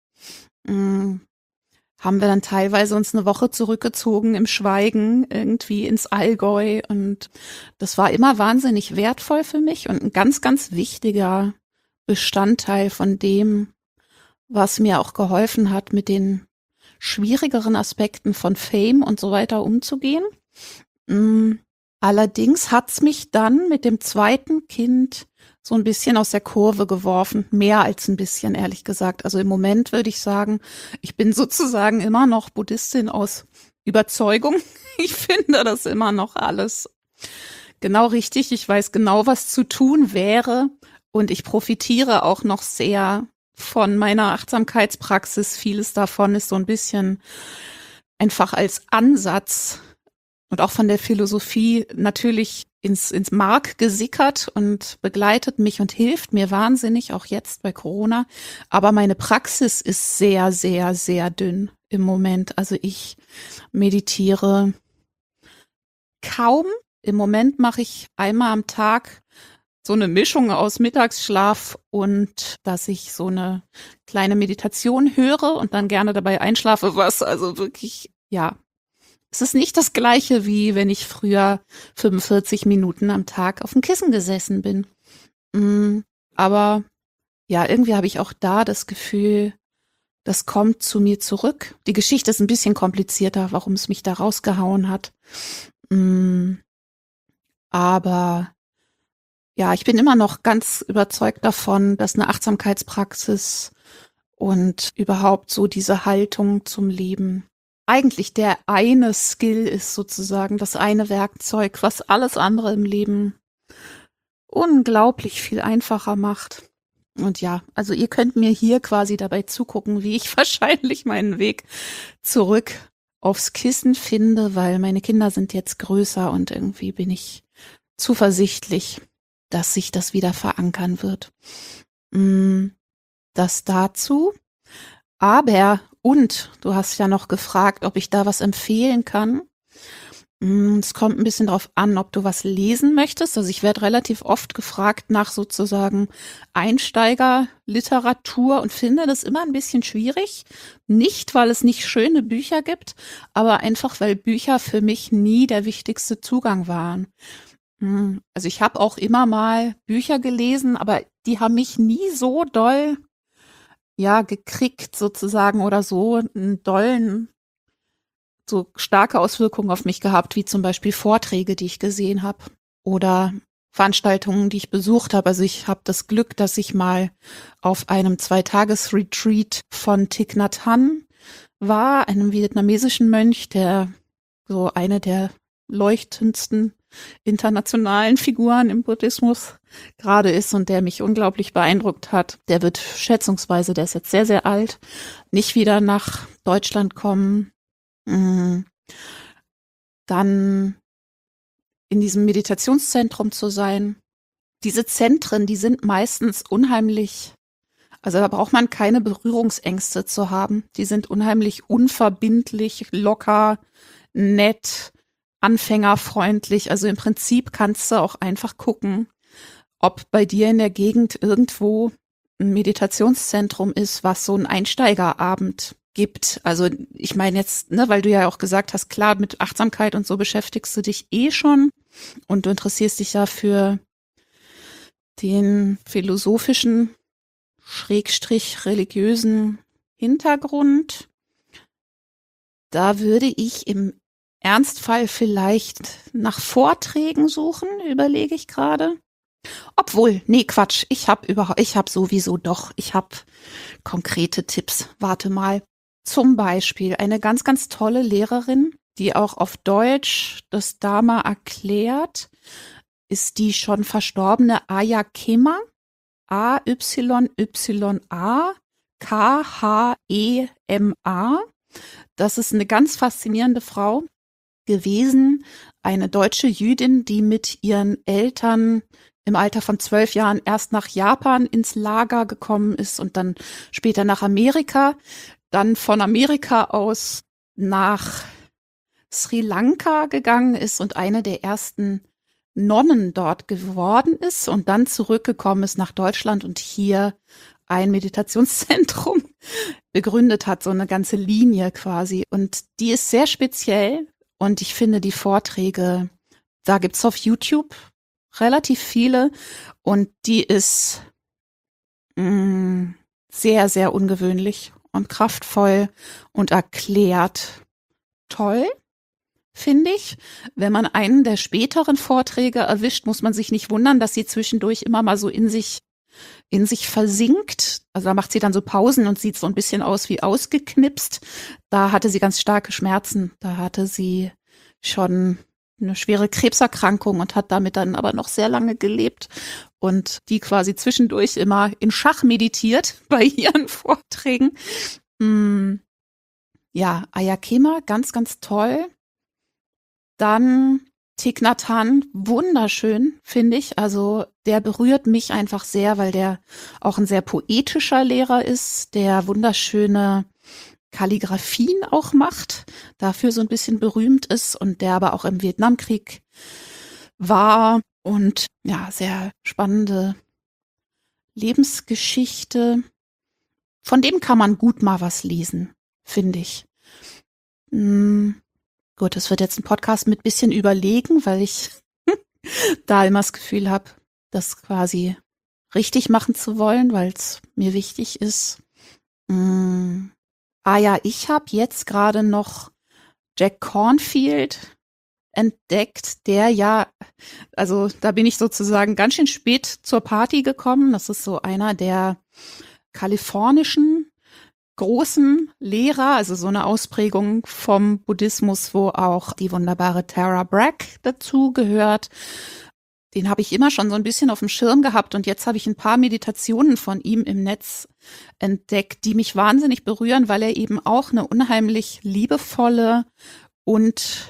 haben wir dann teilweise uns eine Woche zurückgezogen im Schweigen irgendwie ins Allgäu, und das war immer wahnsinnig wertvoll für mich und ein ganz, ganz wichtiger Bestandteil von dem, was mir auch geholfen hat, mit den schwierigeren Aspekten von Fame und so weiter umzugehen. Allerdings hat's mich dann mit dem zweiten Kind so ein bisschen aus der Kurve geworfen, mehr als ein bisschen, ehrlich gesagt. Also im Moment würde ich sagen, ich bin sozusagen immer noch Buddhistin aus Überzeugung. Ich finde das immer noch alles genau richtig. Ich weiß genau, was zu tun wäre, und ich profitiere auch noch sehr von meiner Achtsamkeitspraxis. Vieles davon ist so ein bisschen einfach als Ansatz und auch von der Philosophie natürlich ins Mark gesickert und begleitet mich und hilft mir wahnsinnig, auch jetzt bei Corona. Aber meine Praxis ist sehr, sehr, sehr dünn im Moment. Also ich meditiere kaum. Im Moment mache ich einmal am Tag so eine Mischung aus Mittagsschlaf und dass ich so eine kleine Meditation höre und dann gerne dabei einschlafe, was also wirklich, es ist nicht das Gleiche, wie wenn ich früher 45 Minuten am Tag auf dem Kissen gesessen bin. Aber ja, irgendwie habe ich auch da das Gefühl, das kommt zu mir zurück. Die Geschichte ist ein bisschen komplizierter, warum es mich da rausgehauen hat. Aber ja, ich bin immer noch ganz überzeugt davon, dass eine Achtsamkeitspraxis und überhaupt so diese Haltung zum Leben eigentlich der eine Skill ist, sozusagen, das eine Werkzeug, was alles andere im Leben unglaublich viel einfacher macht. Und ja, also ihr könnt mir hier quasi dabei zugucken, wie ich wahrscheinlich meinen Weg zurück aufs Kissen finde, weil meine Kinder sind jetzt größer und irgendwie bin ich zuversichtlich, dass sich das wieder verankern wird. Das dazu. Aber, und du hast ja noch gefragt, ob ich da was empfehlen kann. Es kommt ein bisschen drauf an, ob du was lesen möchtest. Also ich werde relativ oft gefragt nach sozusagen Einsteigerliteratur und finde das immer ein bisschen schwierig. Nicht, weil es nicht schöne Bücher gibt, aber einfach, weil Bücher für mich nie der wichtigste Zugang waren. Also ich habe auch immer mal Bücher gelesen, aber die haben mich nie so doll, gekriegt sozusagen oder so einen dollen, so starke Auswirkungen auf mich gehabt, wie zum Beispiel Vorträge, die ich gesehen habe oder Veranstaltungen, die ich besucht habe. Also ich habe das Glück, dass ich mal auf einem 2-Tages-Retreat von Thich Nhat Hanh war, einem vietnamesischen Mönch, der so eine der leuchtendsten internationalen Figuren im Buddhismus gerade ist und der mich unglaublich beeindruckt hat. Der wird schätzungsweise, der ist jetzt sehr, sehr alt, nicht wieder nach Deutschland kommen. Dann in diesem Meditationszentrum zu sein. Diese Zentren, die sind meistens unheimlich, also da braucht man keine Berührungsängste zu haben. Die sind unheimlich unverbindlich, locker, nett, anfängerfreundlich. Also im Prinzip kannst du auch einfach gucken, ob bei dir in der Gegend irgendwo ein Meditationszentrum ist, was so einen Einsteigerabend gibt. Also ich meine jetzt, ne, weil du ja auch gesagt hast, klar, mit Achtsamkeit und so beschäftigst du dich eh schon und du interessierst dich ja für den philosophischen Schrägstrich religiösen Hintergrund. Da würde ich im Ernstfall vielleicht nach Vorträgen suchen, überlege ich gerade. Obwohl, nee, Quatsch, ich habe konkrete Tipps. Warte mal. Zum Beispiel eine ganz, ganz tolle Lehrerin, die auch auf Deutsch das Dharma erklärt, ist die schon verstorbene Aya Khema. Ayya-Khema. Das ist eine ganz faszinierende Frau gewesen, eine deutsche Jüdin, die mit ihren Eltern im Alter von 12 Jahren erst nach Japan ins Lager gekommen ist und dann später nach Amerika, dann von Amerika aus nach Sri Lanka gegangen ist und eine der ersten Nonnen dort geworden ist und dann zurückgekommen ist nach Deutschland und hier ein Meditationszentrum begründet hat, so eine ganze Linie quasi. Und die ist sehr speziell und ich finde die Vorträge, da gibt's auf YouTube relativ viele und die ist sehr, sehr ungewöhnlich und kraftvoll und erklärt toll. Finde ich. Wenn man einen der späteren Vorträge erwischt, muss man sich nicht wundern, dass sie zwischendurch immer mal so in sich versinkt. Also da macht sie dann so Pausen und sieht so ein bisschen aus wie ausgeknipst. Da hatte sie ganz starke Schmerzen. Da hatte sie schon eine schwere Krebserkrankung und hat damit dann aber noch sehr lange gelebt und die quasi zwischendurch immer in Schach meditiert bei ihren Vorträgen. Ja, Ayya Khema, ganz, ganz toll. Dann Thich Nhat Hanh, wunderschön, finde ich. Also der berührt mich einfach sehr, weil der auch ein sehr poetischer Lehrer ist, der wunderschöne Kalligraphien auch macht, dafür so ein bisschen berühmt ist und der aber auch im Vietnamkrieg war und ja, sehr spannende Lebensgeschichte. Von dem kann man gut mal was lesen, finde ich. Gut, das wird jetzt ein Podcast mit bisschen überlegen, weil ich da immer das Gefühl habe, das quasi richtig machen zu wollen, weil es mir wichtig ist. Ja, ich habe jetzt gerade noch Jack Cornfield entdeckt, der ja, also da bin ich sozusagen ganz schön spät zur Party gekommen. Das ist so einer der kalifornischen großen Lehrer, also so eine Ausprägung vom Buddhismus, wo auch die wunderbare Tara Brach dazu gehört. Den habe ich immer schon so ein bisschen auf dem Schirm gehabt und jetzt habe ich ein paar Meditationen von ihm im Netz entdeckt, die mich wahnsinnig berühren, weil er eben auch eine unheimlich liebevolle und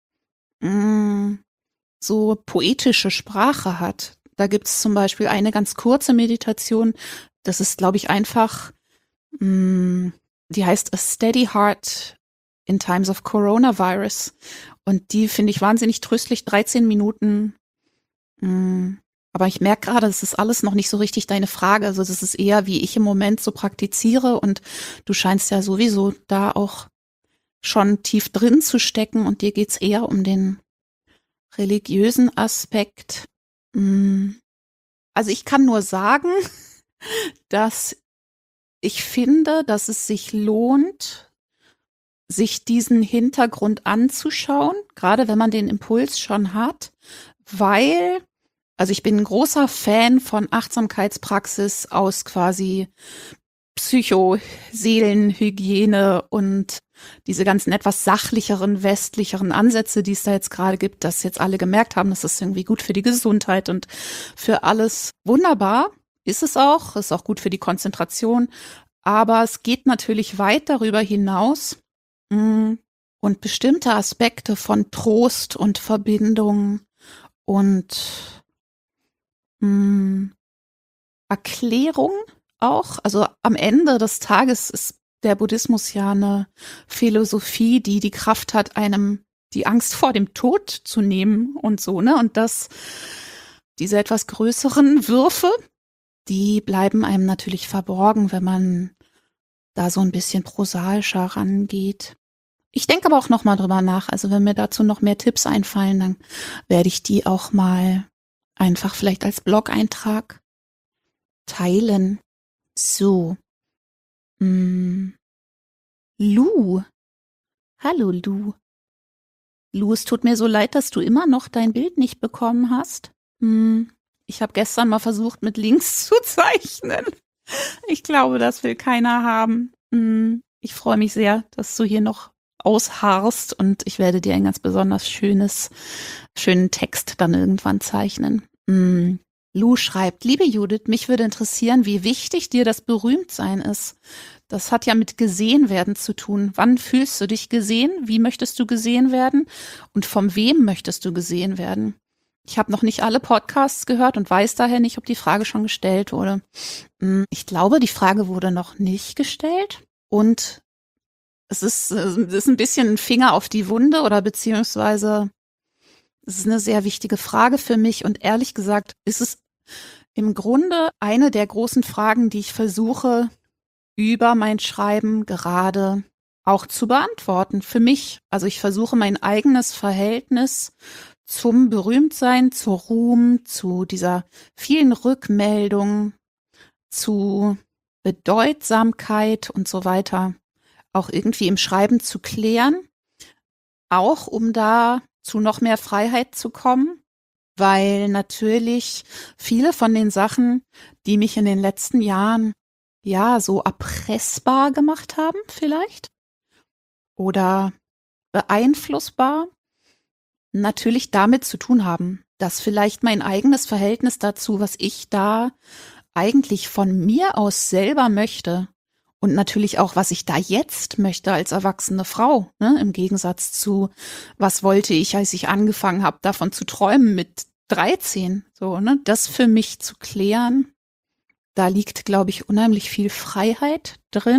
so poetische Sprache hat. Da gibt es zum Beispiel eine ganz kurze Meditation, das ist, glaube ich, einfach die heißt A Steady Heart in Times of Coronavirus. Und die finde ich wahnsinnig tröstlich, 13 Minuten. Aber ich merke gerade, das ist alles noch nicht so richtig deine Frage. Also das ist eher, wie ich im Moment so praktiziere. Und du scheinst ja sowieso da auch schon tief drin zu stecken. Und dir geht's eher um den religiösen Aspekt. Also ich kann nur sagen, dass ich finde, dass es sich lohnt, sich diesen Hintergrund anzuschauen, gerade wenn man den Impuls schon hat, weil, also ich bin ein großer Fan von Achtsamkeitspraxis aus quasi Psycho-Seelenhygiene und diese ganzen etwas sachlicheren, westlicheren Ansätze, die es da jetzt gerade gibt, dass jetzt alle gemerkt haben, das ist irgendwie gut für die Gesundheit und für alles. Wunderbar ist es auch, ist auch gut für die Konzentration, aber es geht natürlich weit darüber hinaus und bestimmte Aspekte von Trost und Verbindung und Erklärung auch. Also am Ende des Tages ist der Buddhismus ja eine Philosophie, die die Kraft hat, einem die Angst vor dem Tod zu nehmen und so, ne? Und diese etwas größeren Würfe, die bleiben einem natürlich verborgen, wenn man da so ein bisschen prosaischer rangeht. Ich denke aber auch noch mal drüber nach. Also wenn mir dazu noch mehr Tipps einfallen, dann werde ich die auch mal einfach vielleicht als Blog-Eintrag teilen. So. Lu. Hallo Lu. Lu, es tut mir so leid, dass du immer noch dein Bild nicht bekommen hast. Ich habe gestern mal versucht, mit links zu zeichnen. Ich glaube, das will keiner haben. Ich freue mich sehr, dass du hier noch ausharrst und ich werde dir ein ganz besonders schönen Text dann irgendwann zeichnen. Lu schreibt, liebe Judith, mich würde interessieren, wie wichtig dir das Berühmtsein ist. Das hat ja mit gesehen werden zu tun. Wann fühlst du dich gesehen? Wie möchtest du gesehen werden? Und von wem möchtest du gesehen werden? Ich habe noch nicht alle Podcasts gehört und weiß daher nicht, ob die Frage schon gestellt wurde. Ich glaube, die Frage wurde noch nicht gestellt. Und es ist ein bisschen ein Finger auf die Wunde oder beziehungsweise es ist eine sehr wichtige Frage für mich. Und ehrlich gesagt ist es im Grunde eine der großen Fragen, die ich versuche, über mein Schreiben gerade auch zu beantworten. Für mich, also ich versuche mein eigenes Verhältnis zum Berühmtsein, zu Ruhm, zu dieser vielen Rückmeldung, zu Bedeutsamkeit und so weiter, auch irgendwie im Schreiben zu klären, auch um da zu noch mehr Freiheit zu kommen, weil natürlich viele von den Sachen, die mich in den letzten Jahren ja so erpressbar gemacht haben vielleicht oder beeinflussbar, natürlich damit zu tun haben, dass vielleicht mein eigenes Verhältnis dazu, was ich da eigentlich von mir aus selber möchte und natürlich auch, was ich da jetzt möchte als erwachsene Frau, ne, im Gegensatz zu, was wollte ich, als ich angefangen habe, davon zu träumen mit 13, so, ne, das für mich zu klären, da liegt, glaube ich, unheimlich viel Freiheit drin.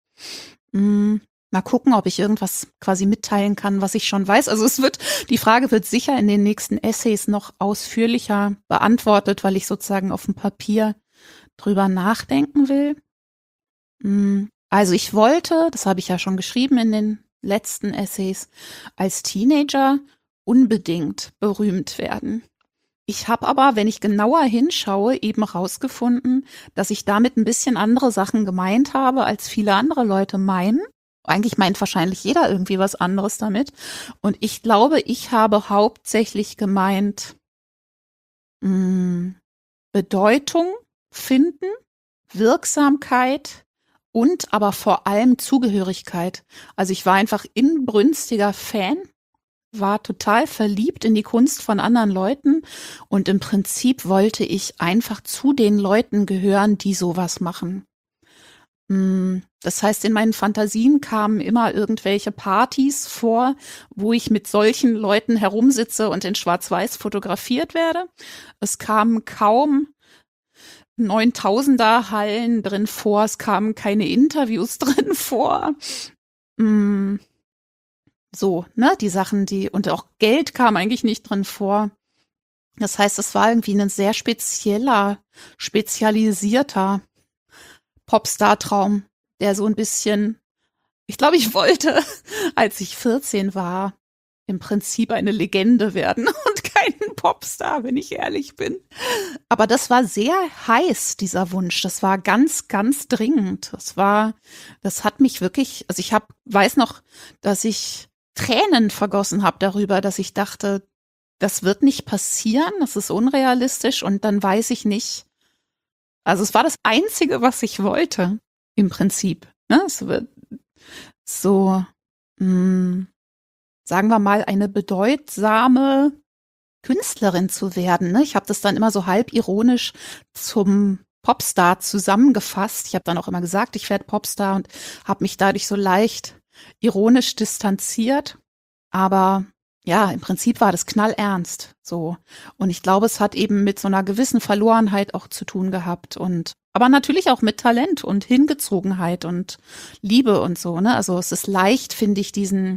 Mal gucken, ob ich irgendwas quasi mitteilen kann, was ich schon weiß. Also die Frage wird sicher in den nächsten Essays noch ausführlicher beantwortet, weil ich sozusagen auf dem Papier drüber nachdenken will. Also ich wollte, das habe ich ja schon geschrieben in den letzten Essays, als Teenager unbedingt berühmt werden. Ich habe aber, wenn ich genauer hinschaue, eben rausgefunden, dass ich damit ein bisschen andere Sachen gemeint habe, als viele andere Leute meinen. Eigentlich meint wahrscheinlich jeder irgendwie was anderes damit. Und ich glaube, ich habe hauptsächlich gemeint, Bedeutung finden, Wirksamkeit und aber vor allem Zugehörigkeit. Also ich war einfach inbrünstiger Fan, war total verliebt in die Kunst von anderen Leuten und im Prinzip wollte ich einfach zu den Leuten gehören, die sowas machen. Das heißt, in meinen Fantasien kamen immer irgendwelche Partys vor, wo ich mit solchen Leuten herumsitze und in Schwarz-Weiß fotografiert werde. Es kamen kaum 9000er Hallen drin vor, es kamen keine Interviews drin vor. So, ne, die Sachen, und auch Geld kam eigentlich nicht drin vor. Das heißt, es war irgendwie ein sehr spezialisierter Popstar-Traum, der so ein bisschen, ich glaube, ich wollte, als ich 14 war, im Prinzip eine Legende werden und kein Popstar, wenn ich ehrlich bin. Aber das war sehr heiß, dieser Wunsch. Das war ganz, ganz dringend. Das hat mich wirklich, also weiß noch, dass ich Tränen vergossen habe darüber, dass ich dachte, das wird nicht passieren, das ist unrealistisch und dann weiß ich nicht. Also es war das Einzige, was ich wollte. im Prinzip. Ne? Es wird so, mh, sagen wir mal, eine bedeutsame Künstlerin zu werden. Ne? Ich habe das dann immer so halb ironisch zum Popstar zusammengefasst. Ich habe dann auch immer gesagt, ich werde Popstar und habe mich dadurch so leicht ironisch distanziert. Aber ja, im Prinzip war das knallernst so. Und ich glaube, es hat eben mit so einer gewissen Verlorenheit auch zu tun gehabt und aber natürlich auch mit Talent und Hingezogenheit und Liebe und so, ne? Also es ist leicht, finde ich, diesen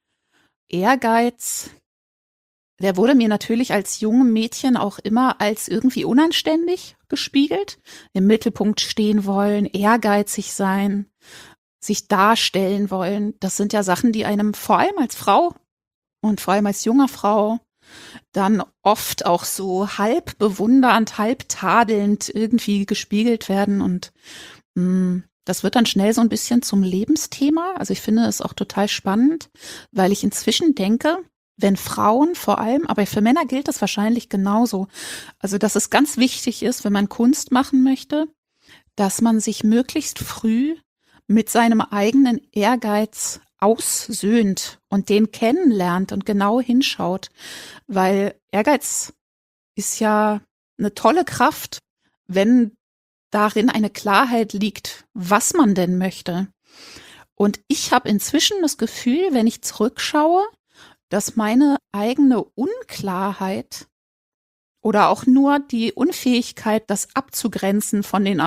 Ehrgeiz, der wurde mir natürlich als jungem Mädchen auch immer als irgendwie unanständig gespiegelt. Im Mittelpunkt stehen wollen, ehrgeizig sein, sich darstellen wollen. Das sind ja Sachen, die einem vor allem als Frau und vor allem als junger Frau dann oft auch so halb bewundernd, halb tadelnd irgendwie gespiegelt werden. Und das wird dann schnell so ein bisschen zum Lebensthema. Also ich finde es auch total spannend, weil ich inzwischen denke, wenn Frauen vor allem, aber für Männer gilt das wahrscheinlich genauso, also dass es ganz wichtig ist, wenn man Kunst machen möchte, dass man sich möglichst früh mit seinem eigenen Ehrgeiz aussöhnt und den kennenlernt und genau hinschaut, weil Ehrgeiz ist ja eine tolle Kraft, wenn darin eine Klarheit liegt, was man denn möchte. Und ich habe inzwischen das Gefühl, wenn ich zurückschaue, dass meine eigene Unklarheit oder auch nur die Unfähigkeit, das abzugrenzen von den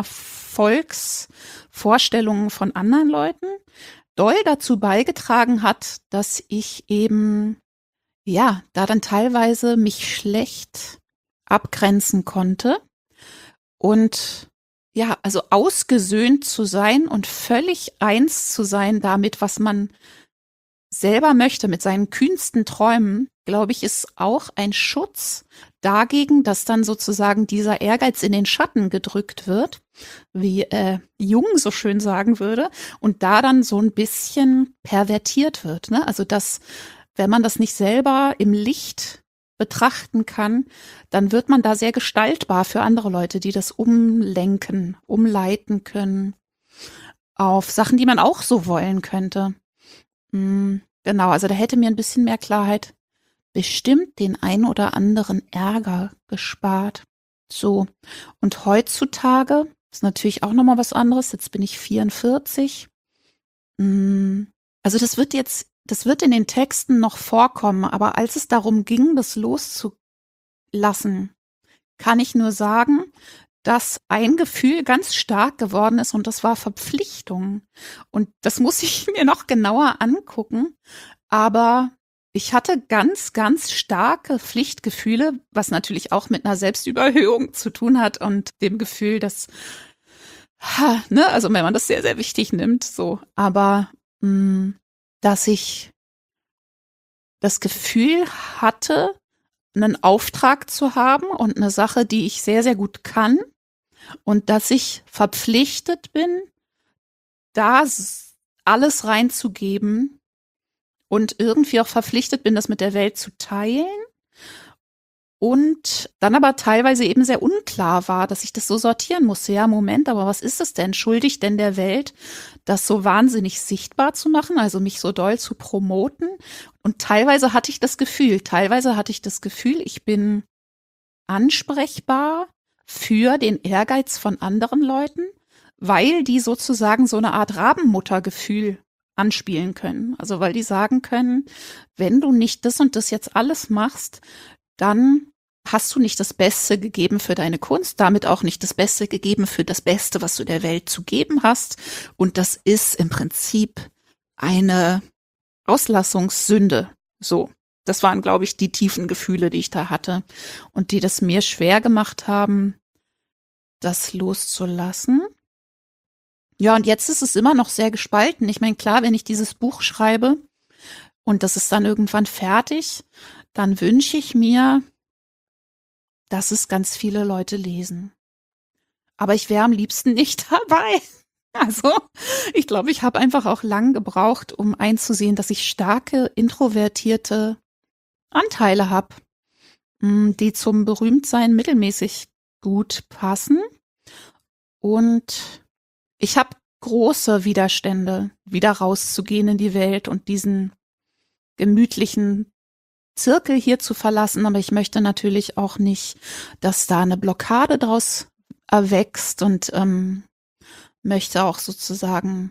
Erfolgsvorstellungen von anderen Leuten, doll dazu beigetragen hat, dass ich eben, ja, da dann teilweise mich schlecht abgrenzen konnte und ja, also ausgesöhnt zu sein und völlig eins zu sein damit, was man selber möchte, mit seinen kühnsten Träumen, glaube ich, ist auch ein Schutz dagegen, dass dann sozusagen dieser Ehrgeiz in den Schatten gedrückt wird, wie Jung so schön sagen würde, und da dann so ein bisschen pervertiert wird. Ne? Also dass, wenn man das nicht selber im Licht betrachten kann, dann wird man da sehr gestaltbar für andere Leute, die das umlenken, umleiten können auf Sachen, die man auch so wollen könnte. Genau, also da hätte mir ein bisschen mehr Klarheit bestimmt den ein oder anderen Ärger gespart. So, und heutzutage ist natürlich auch noch mal was anderes. Jetzt bin ich 44. Also das wird in den Texten noch vorkommen, aber als es darum ging, das loszulassen, kann ich nur sagen, dass ein Gefühl ganz stark geworden ist und das war Verpflichtung. Und das muss ich mir noch genauer angucken. Aber ich hatte ganz, ganz starke Pflichtgefühle, was natürlich auch mit einer Selbstüberhöhung zu tun hat und dem Gefühl, dass, ne, also wenn man das sehr, sehr wichtig nimmt, so. Aber dass ich das Gefühl hatte, einen Auftrag zu haben und eine Sache, die ich sehr, sehr gut kann. Und dass ich verpflichtet bin, da alles reinzugeben und irgendwie auch verpflichtet bin, das mit der Welt zu teilen. Und dann aber teilweise eben sehr unklar war, dass ich das so sortieren musste. Ja, Moment, aber was ist es denn? Schulde ich denn der Welt, das so wahnsinnig sichtbar zu machen, also mich so doll zu promoten? Und teilweise hatte ich das Gefühl, ich bin ansprechbar für den Ehrgeiz von anderen Leuten, weil die sozusagen so eine Art Rabenmuttergefühl anspielen können. Also weil die sagen können, wenn du nicht das und das jetzt alles machst, dann hast du nicht das Beste gegeben für deine Kunst, damit auch nicht das Beste gegeben für das Beste, was du der Welt zu geben hast. Und das ist im Prinzip eine Auslassungssünde. So. Das waren, glaube ich, die tiefen Gefühle, die ich da hatte und die das mir schwer gemacht haben, das loszulassen. Ja, und jetzt ist es immer noch sehr gespalten. Ich meine, klar, wenn ich dieses Buch schreibe und das ist dann irgendwann fertig, dann wünsche ich mir, dass es ganz viele Leute lesen. Aber ich wäre am liebsten nicht dabei. Also, ich glaube, ich habe einfach auch lang gebraucht, um einzusehen, dass ich starke, introvertierte Anteile habe, die zum Berühmtsein mittelmäßig gut passen. Und ich habe große Widerstände, wieder rauszugehen in die Welt und diesen gemütlichen Zirkel hier zu verlassen. Aber ich möchte natürlich auch nicht, dass da eine Blockade draus erwächst und möchte auch sozusagen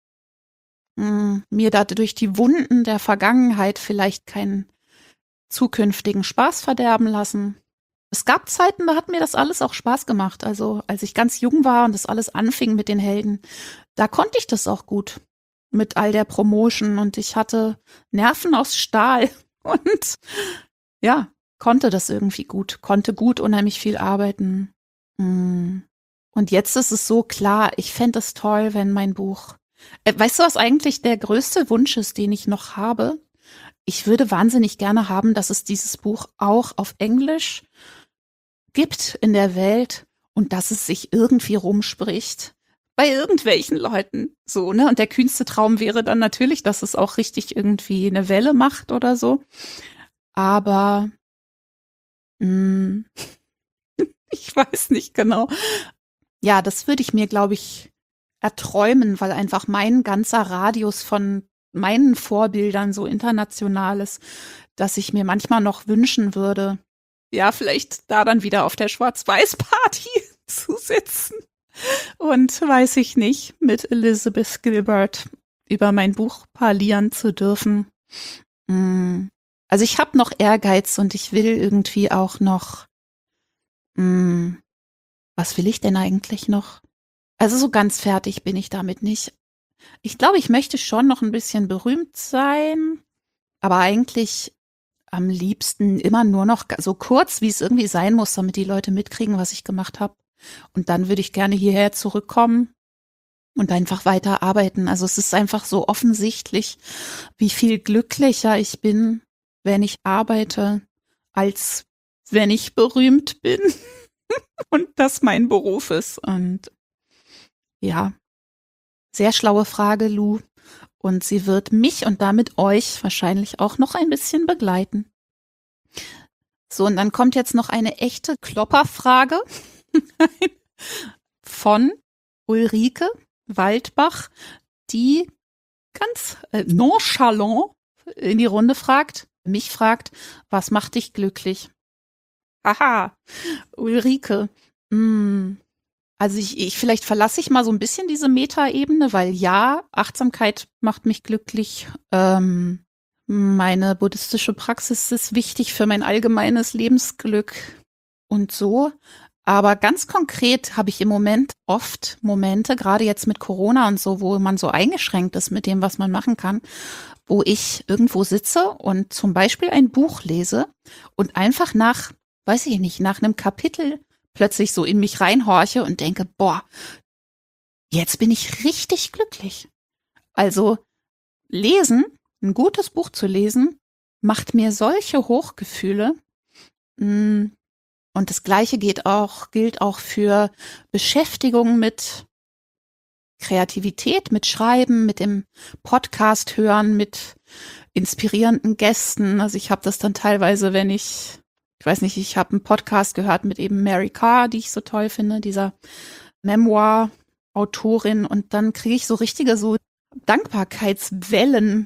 mir da durch die Wunden der Vergangenheit vielleicht keinen zukünftigen Spaß verderben lassen. Es gab Zeiten, da hat mir das alles auch Spaß gemacht. Also als ich ganz jung war und das alles anfing mit den Helden, da konnte ich das auch gut mit all der Promotion und ich hatte Nerven aus Stahl und ja, konnte das irgendwie gut, konnte gut unheimlich viel arbeiten. Und jetzt ist es so klar, ich fände es toll, wenn mein Buch, weißt du, was eigentlich der größte Wunsch ist, den ich noch habe? Ich würde wahnsinnig gerne haben, dass es dieses Buch auch auf Englisch gibt in der Welt und dass es sich irgendwie rumspricht bei irgendwelchen Leuten. So, ne? Und der kühnste Traum wäre dann natürlich, dass es auch richtig irgendwie eine Welle macht oder so. Aber ich weiß nicht genau. Ja, das würde ich mir, glaube ich, erträumen, weil einfach mein ganzer Radius von meinen Vorbildern so international ist, dass ich mir manchmal noch wünschen würde, ja, vielleicht da dann wieder auf der Schwarz-Weiß-Party zu sitzen und, weiß ich nicht, mit Elizabeth Gilbert über mein Buch parlieren zu dürfen. Also ich habe noch Ehrgeiz und ich will irgendwie auch noch, was will ich denn eigentlich noch? Also so ganz fertig bin ich damit nicht. Ich glaube, ich möchte schon noch ein bisschen berühmt sein, aber eigentlich am liebsten immer nur noch so kurz, wie es irgendwie sein muss, damit die Leute mitkriegen, was ich gemacht habe. Und dann würde ich gerne hierher zurückkommen und einfach weiter arbeiten. Also es ist einfach so offensichtlich, wie viel glücklicher ich bin, wenn ich arbeite, als wenn ich berühmt bin und das mein Beruf ist. Und ja, sehr schlaue Frage, Lou. Und sie wird mich und damit euch wahrscheinlich auch noch ein bisschen begleiten. So, und dann kommt jetzt noch eine echte Klopperfrage von Ulrike Waldbach, die ganz nonchalant in die Runde mich fragt, was macht dich glücklich? Haha, Ulrike, also vielleicht verlasse ich mal so ein bisschen diese Metaebene, weil ja, Achtsamkeit macht mich glücklich. Meine buddhistische Praxis ist wichtig für mein allgemeines Lebensglück und so. Aber ganz konkret habe ich im Moment oft Momente, gerade jetzt mit Corona und so, wo man so eingeschränkt ist mit dem, was man machen kann, wo ich irgendwo sitze und zum Beispiel ein Buch lese und einfach weiß ich nicht, nach einem Kapitel plötzlich so in mich reinhorche und denke, boah, jetzt bin ich richtig glücklich. Also lesen, ein gutes Buch zu lesen, macht mir solche Hochgefühle. Und das Gleiche gilt auch für Beschäftigung mit Kreativität, mit Schreiben, mit dem Podcast hören, mit inspirierenden Gästen. Also ich habe das dann teilweise, wenn ich weiß nicht, ich habe einen Podcast gehört mit eben Mary Karr, die ich so toll finde, dieser Memoir-Autorin. Und dann kriege ich so richtige so Dankbarkeitswellen.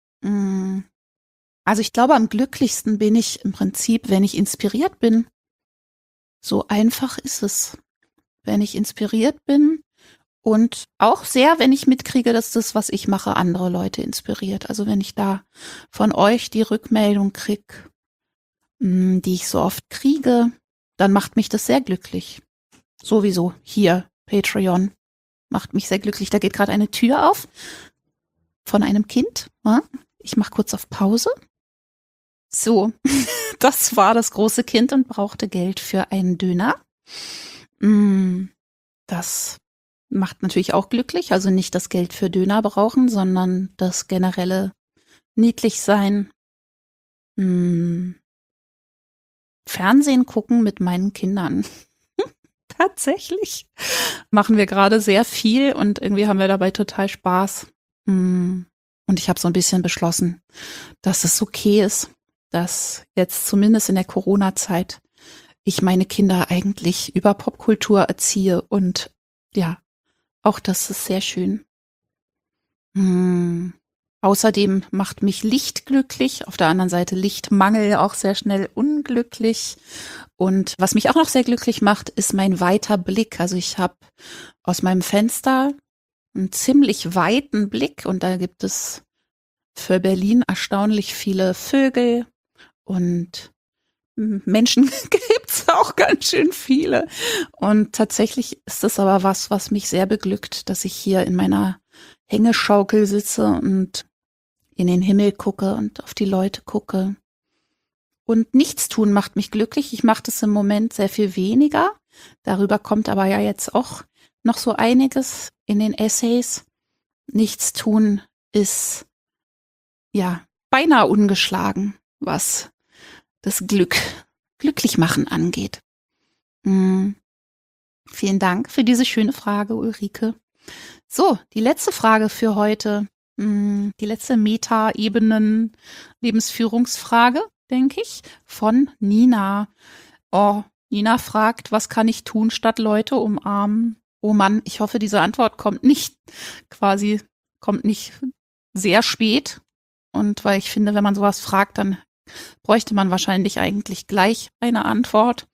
Also ich glaube, am glücklichsten bin ich im Prinzip, wenn ich inspiriert bin. So einfach ist es. Wenn ich inspiriert bin und auch sehr, wenn ich mitkriege, dass das, was ich mache, andere Leute inspiriert. Also wenn ich da von euch die Rückmeldung kriege, die ich so oft kriege, dann macht mich das sehr glücklich. Sowieso hier, Patreon, macht mich sehr glücklich. Da geht gerade eine Tür auf von einem Kind. Ich mache kurz auf Pause. So, das war das große Kind und brauchte Geld für einen Döner. Das macht natürlich auch glücklich. Also nicht das Geld für Döner brauchen, sondern das generelle Niedlichsein. Fernsehen gucken mit meinen Kindern. Tatsächlich machen wir gerade sehr viel und irgendwie haben wir dabei total Spaß. Und ich habe so ein bisschen beschlossen, dass es okay ist, dass jetzt zumindest in der Corona-Zeit ich meine Kinder eigentlich über Popkultur erziehe und ja, Auch das ist sehr schön. Außerdem macht mich Licht glücklich, auf der anderen Seite Lichtmangel auch sehr schnell unglücklich. Und was mich auch noch sehr glücklich macht, ist mein weiter Blick. Also ich habe aus meinem Fenster einen ziemlich weiten Blick und da gibt es für Berlin erstaunlich viele Vögel und Menschen gibt's auch ganz schön viele. Und tatsächlich ist das aber was mich sehr beglückt, dass ich hier in meiner Hängeschaukel sitze und in den Himmel gucke und auf die Leute gucke. Und nichts tun macht mich glücklich. Ich mache das im Moment sehr viel weniger. Darüber kommt aber ja jetzt auch noch so einiges in den Essays. Nichts tun ist ja beinahe ungeschlagen, was das glücklich machen angeht. Vielen Dank für diese schöne Frage, Ulrike. So, die letzte Frage für heute. Die letzte Meta-Ebenen-Lebensführungsfrage, denke ich, von Nina. Oh, Nina fragt, was kann ich tun, statt Leute umarmen? Oh Mann, ich hoffe, diese Antwort kommt nicht sehr spät. Und weil ich finde, wenn man sowas fragt, dann bräuchte man wahrscheinlich eigentlich gleich eine Antwort.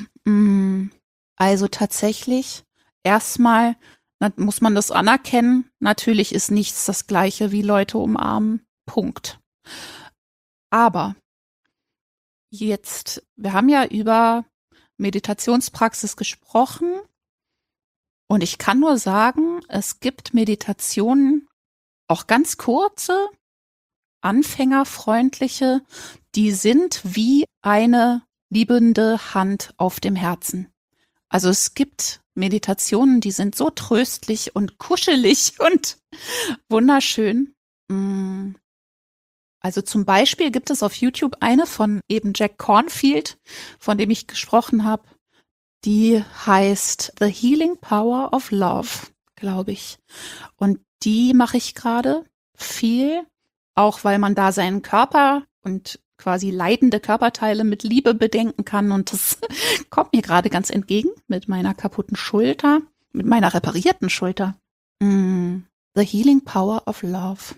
Also tatsächlich, erstmal muss man das anerkennen. Natürlich ist nichts das Gleiche wie Leute umarmen. Punkt. Aber jetzt, wir haben ja über Meditationspraxis gesprochen und ich kann nur sagen, es gibt Meditationen, auch ganz kurze, anfängerfreundliche, die sind wie eine liebende Hand auf dem Herzen. Also es gibt Meditationen, die sind so tröstlich und kuschelig und wunderschön. Also zum Beispiel gibt es auf YouTube eine von eben Jack Cornfield, von dem ich gesprochen habe. Die heißt The Healing Power of Love, glaube ich. Und die mache ich gerade viel, auch weil man da seinen Körper und quasi leidende Körperteile mit Liebe bedenken kann. Und das kommt mir gerade ganz entgegen mit meiner kaputten Schulter, mit meiner reparierten Schulter. The Healing Power of Love.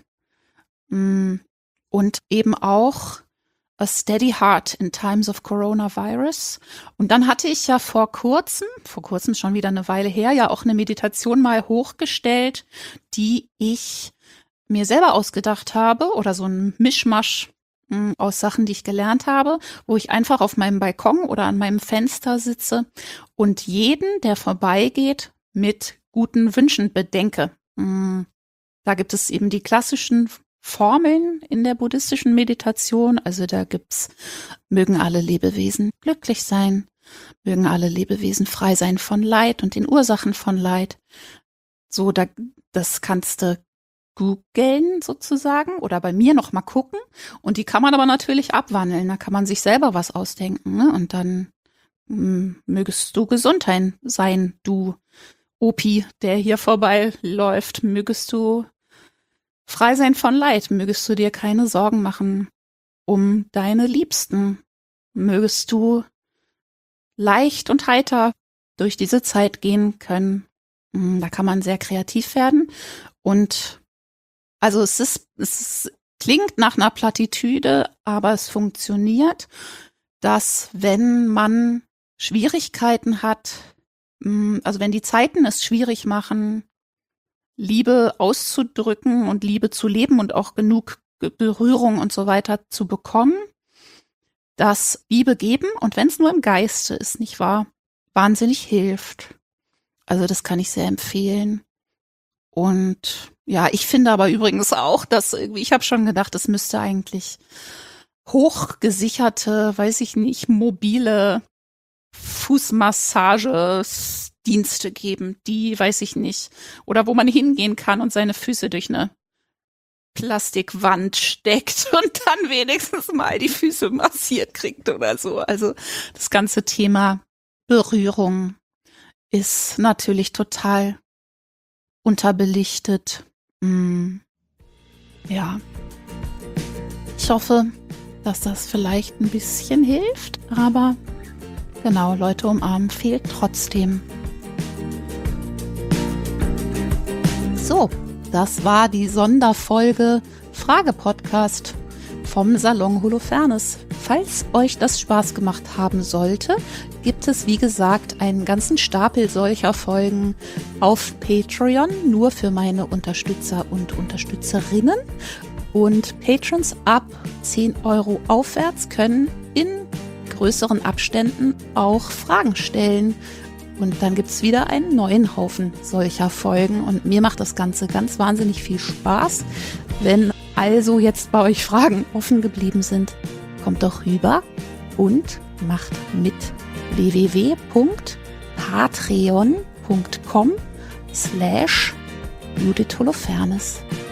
Und eben auch A Steady Heart in Times of Coronavirus. Und dann hatte ich ja vor kurzem schon wieder eine Weile her, ja auch eine Meditation mal hochgestellt, die ich mir selber ausgedacht habe oder so ein Mischmasch aus Sachen, die ich gelernt habe, wo ich einfach auf meinem Balkon oder an meinem Fenster sitze und jeden, der vorbeigeht, mit guten Wünschen bedenke. Da gibt es eben die klassischen Formeln in der buddhistischen Meditation. Also da gibt's, mögen alle Lebewesen glücklich sein, mögen alle Lebewesen frei sein von Leid und den Ursachen von Leid. So, das kannst du googeln sozusagen oder bei mir noch mal gucken. Und die kann man aber natürlich abwandeln. Da kann man sich selber was ausdenken. Ne? Und dann mögest du gesund sein, du Opi, der hier vorbeiläuft. Mögest du frei sein von Leid. Mögest du dir keine Sorgen machen um deine Liebsten. Mögest du leicht und heiter durch diese Zeit gehen können. Da kann man sehr kreativ werden. Und also es klingt nach einer Plattitüde, aber es funktioniert, dass wenn man Schwierigkeiten hat, also wenn die Zeiten es schwierig machen, Liebe auszudrücken und Liebe zu leben und auch genug Berührung und so weiter zu bekommen, dass Liebe geben, und wenn es nur im Geiste ist, nicht wahr, wahnsinnig hilft. Also das kann ich sehr empfehlen. Und ja, ich finde aber übrigens auch, dass ich habe schon gedacht, es müsste eigentlich hochgesicherte, weiß ich nicht, mobile Fußmassagedienste geben, die weiß ich nicht. Oder wo man hingehen kann und seine Füße durch eine Plastikwand steckt und dann wenigstens mal die Füße massiert kriegt oder so. Also das ganze Thema Berührung ist natürlich total unterbelichtet. Ja. Ich hoffe, dass das vielleicht ein bisschen hilft, aber genau, Leute umarmen fehlt trotzdem. So, das war die Sonderfolge Frage-Podcast vom Salon Holofernes. Falls euch das Spaß gemacht haben sollte, gibt es wie gesagt einen ganzen Stapel solcher Folgen auf Patreon, nur für meine Unterstützer und Unterstützerinnen. Und Patrons ab 10 € aufwärts können in größeren Abständen auch Fragen stellen. Und dann gibt es wieder einen neuen Haufen solcher Folgen. Und mir macht das Ganze ganz wahnsinnig viel Spaß. Wenn also jetzt bei euch Fragen offen geblieben sind, kommt doch rüber und macht mit www.patreon.com/Judith Holofernes.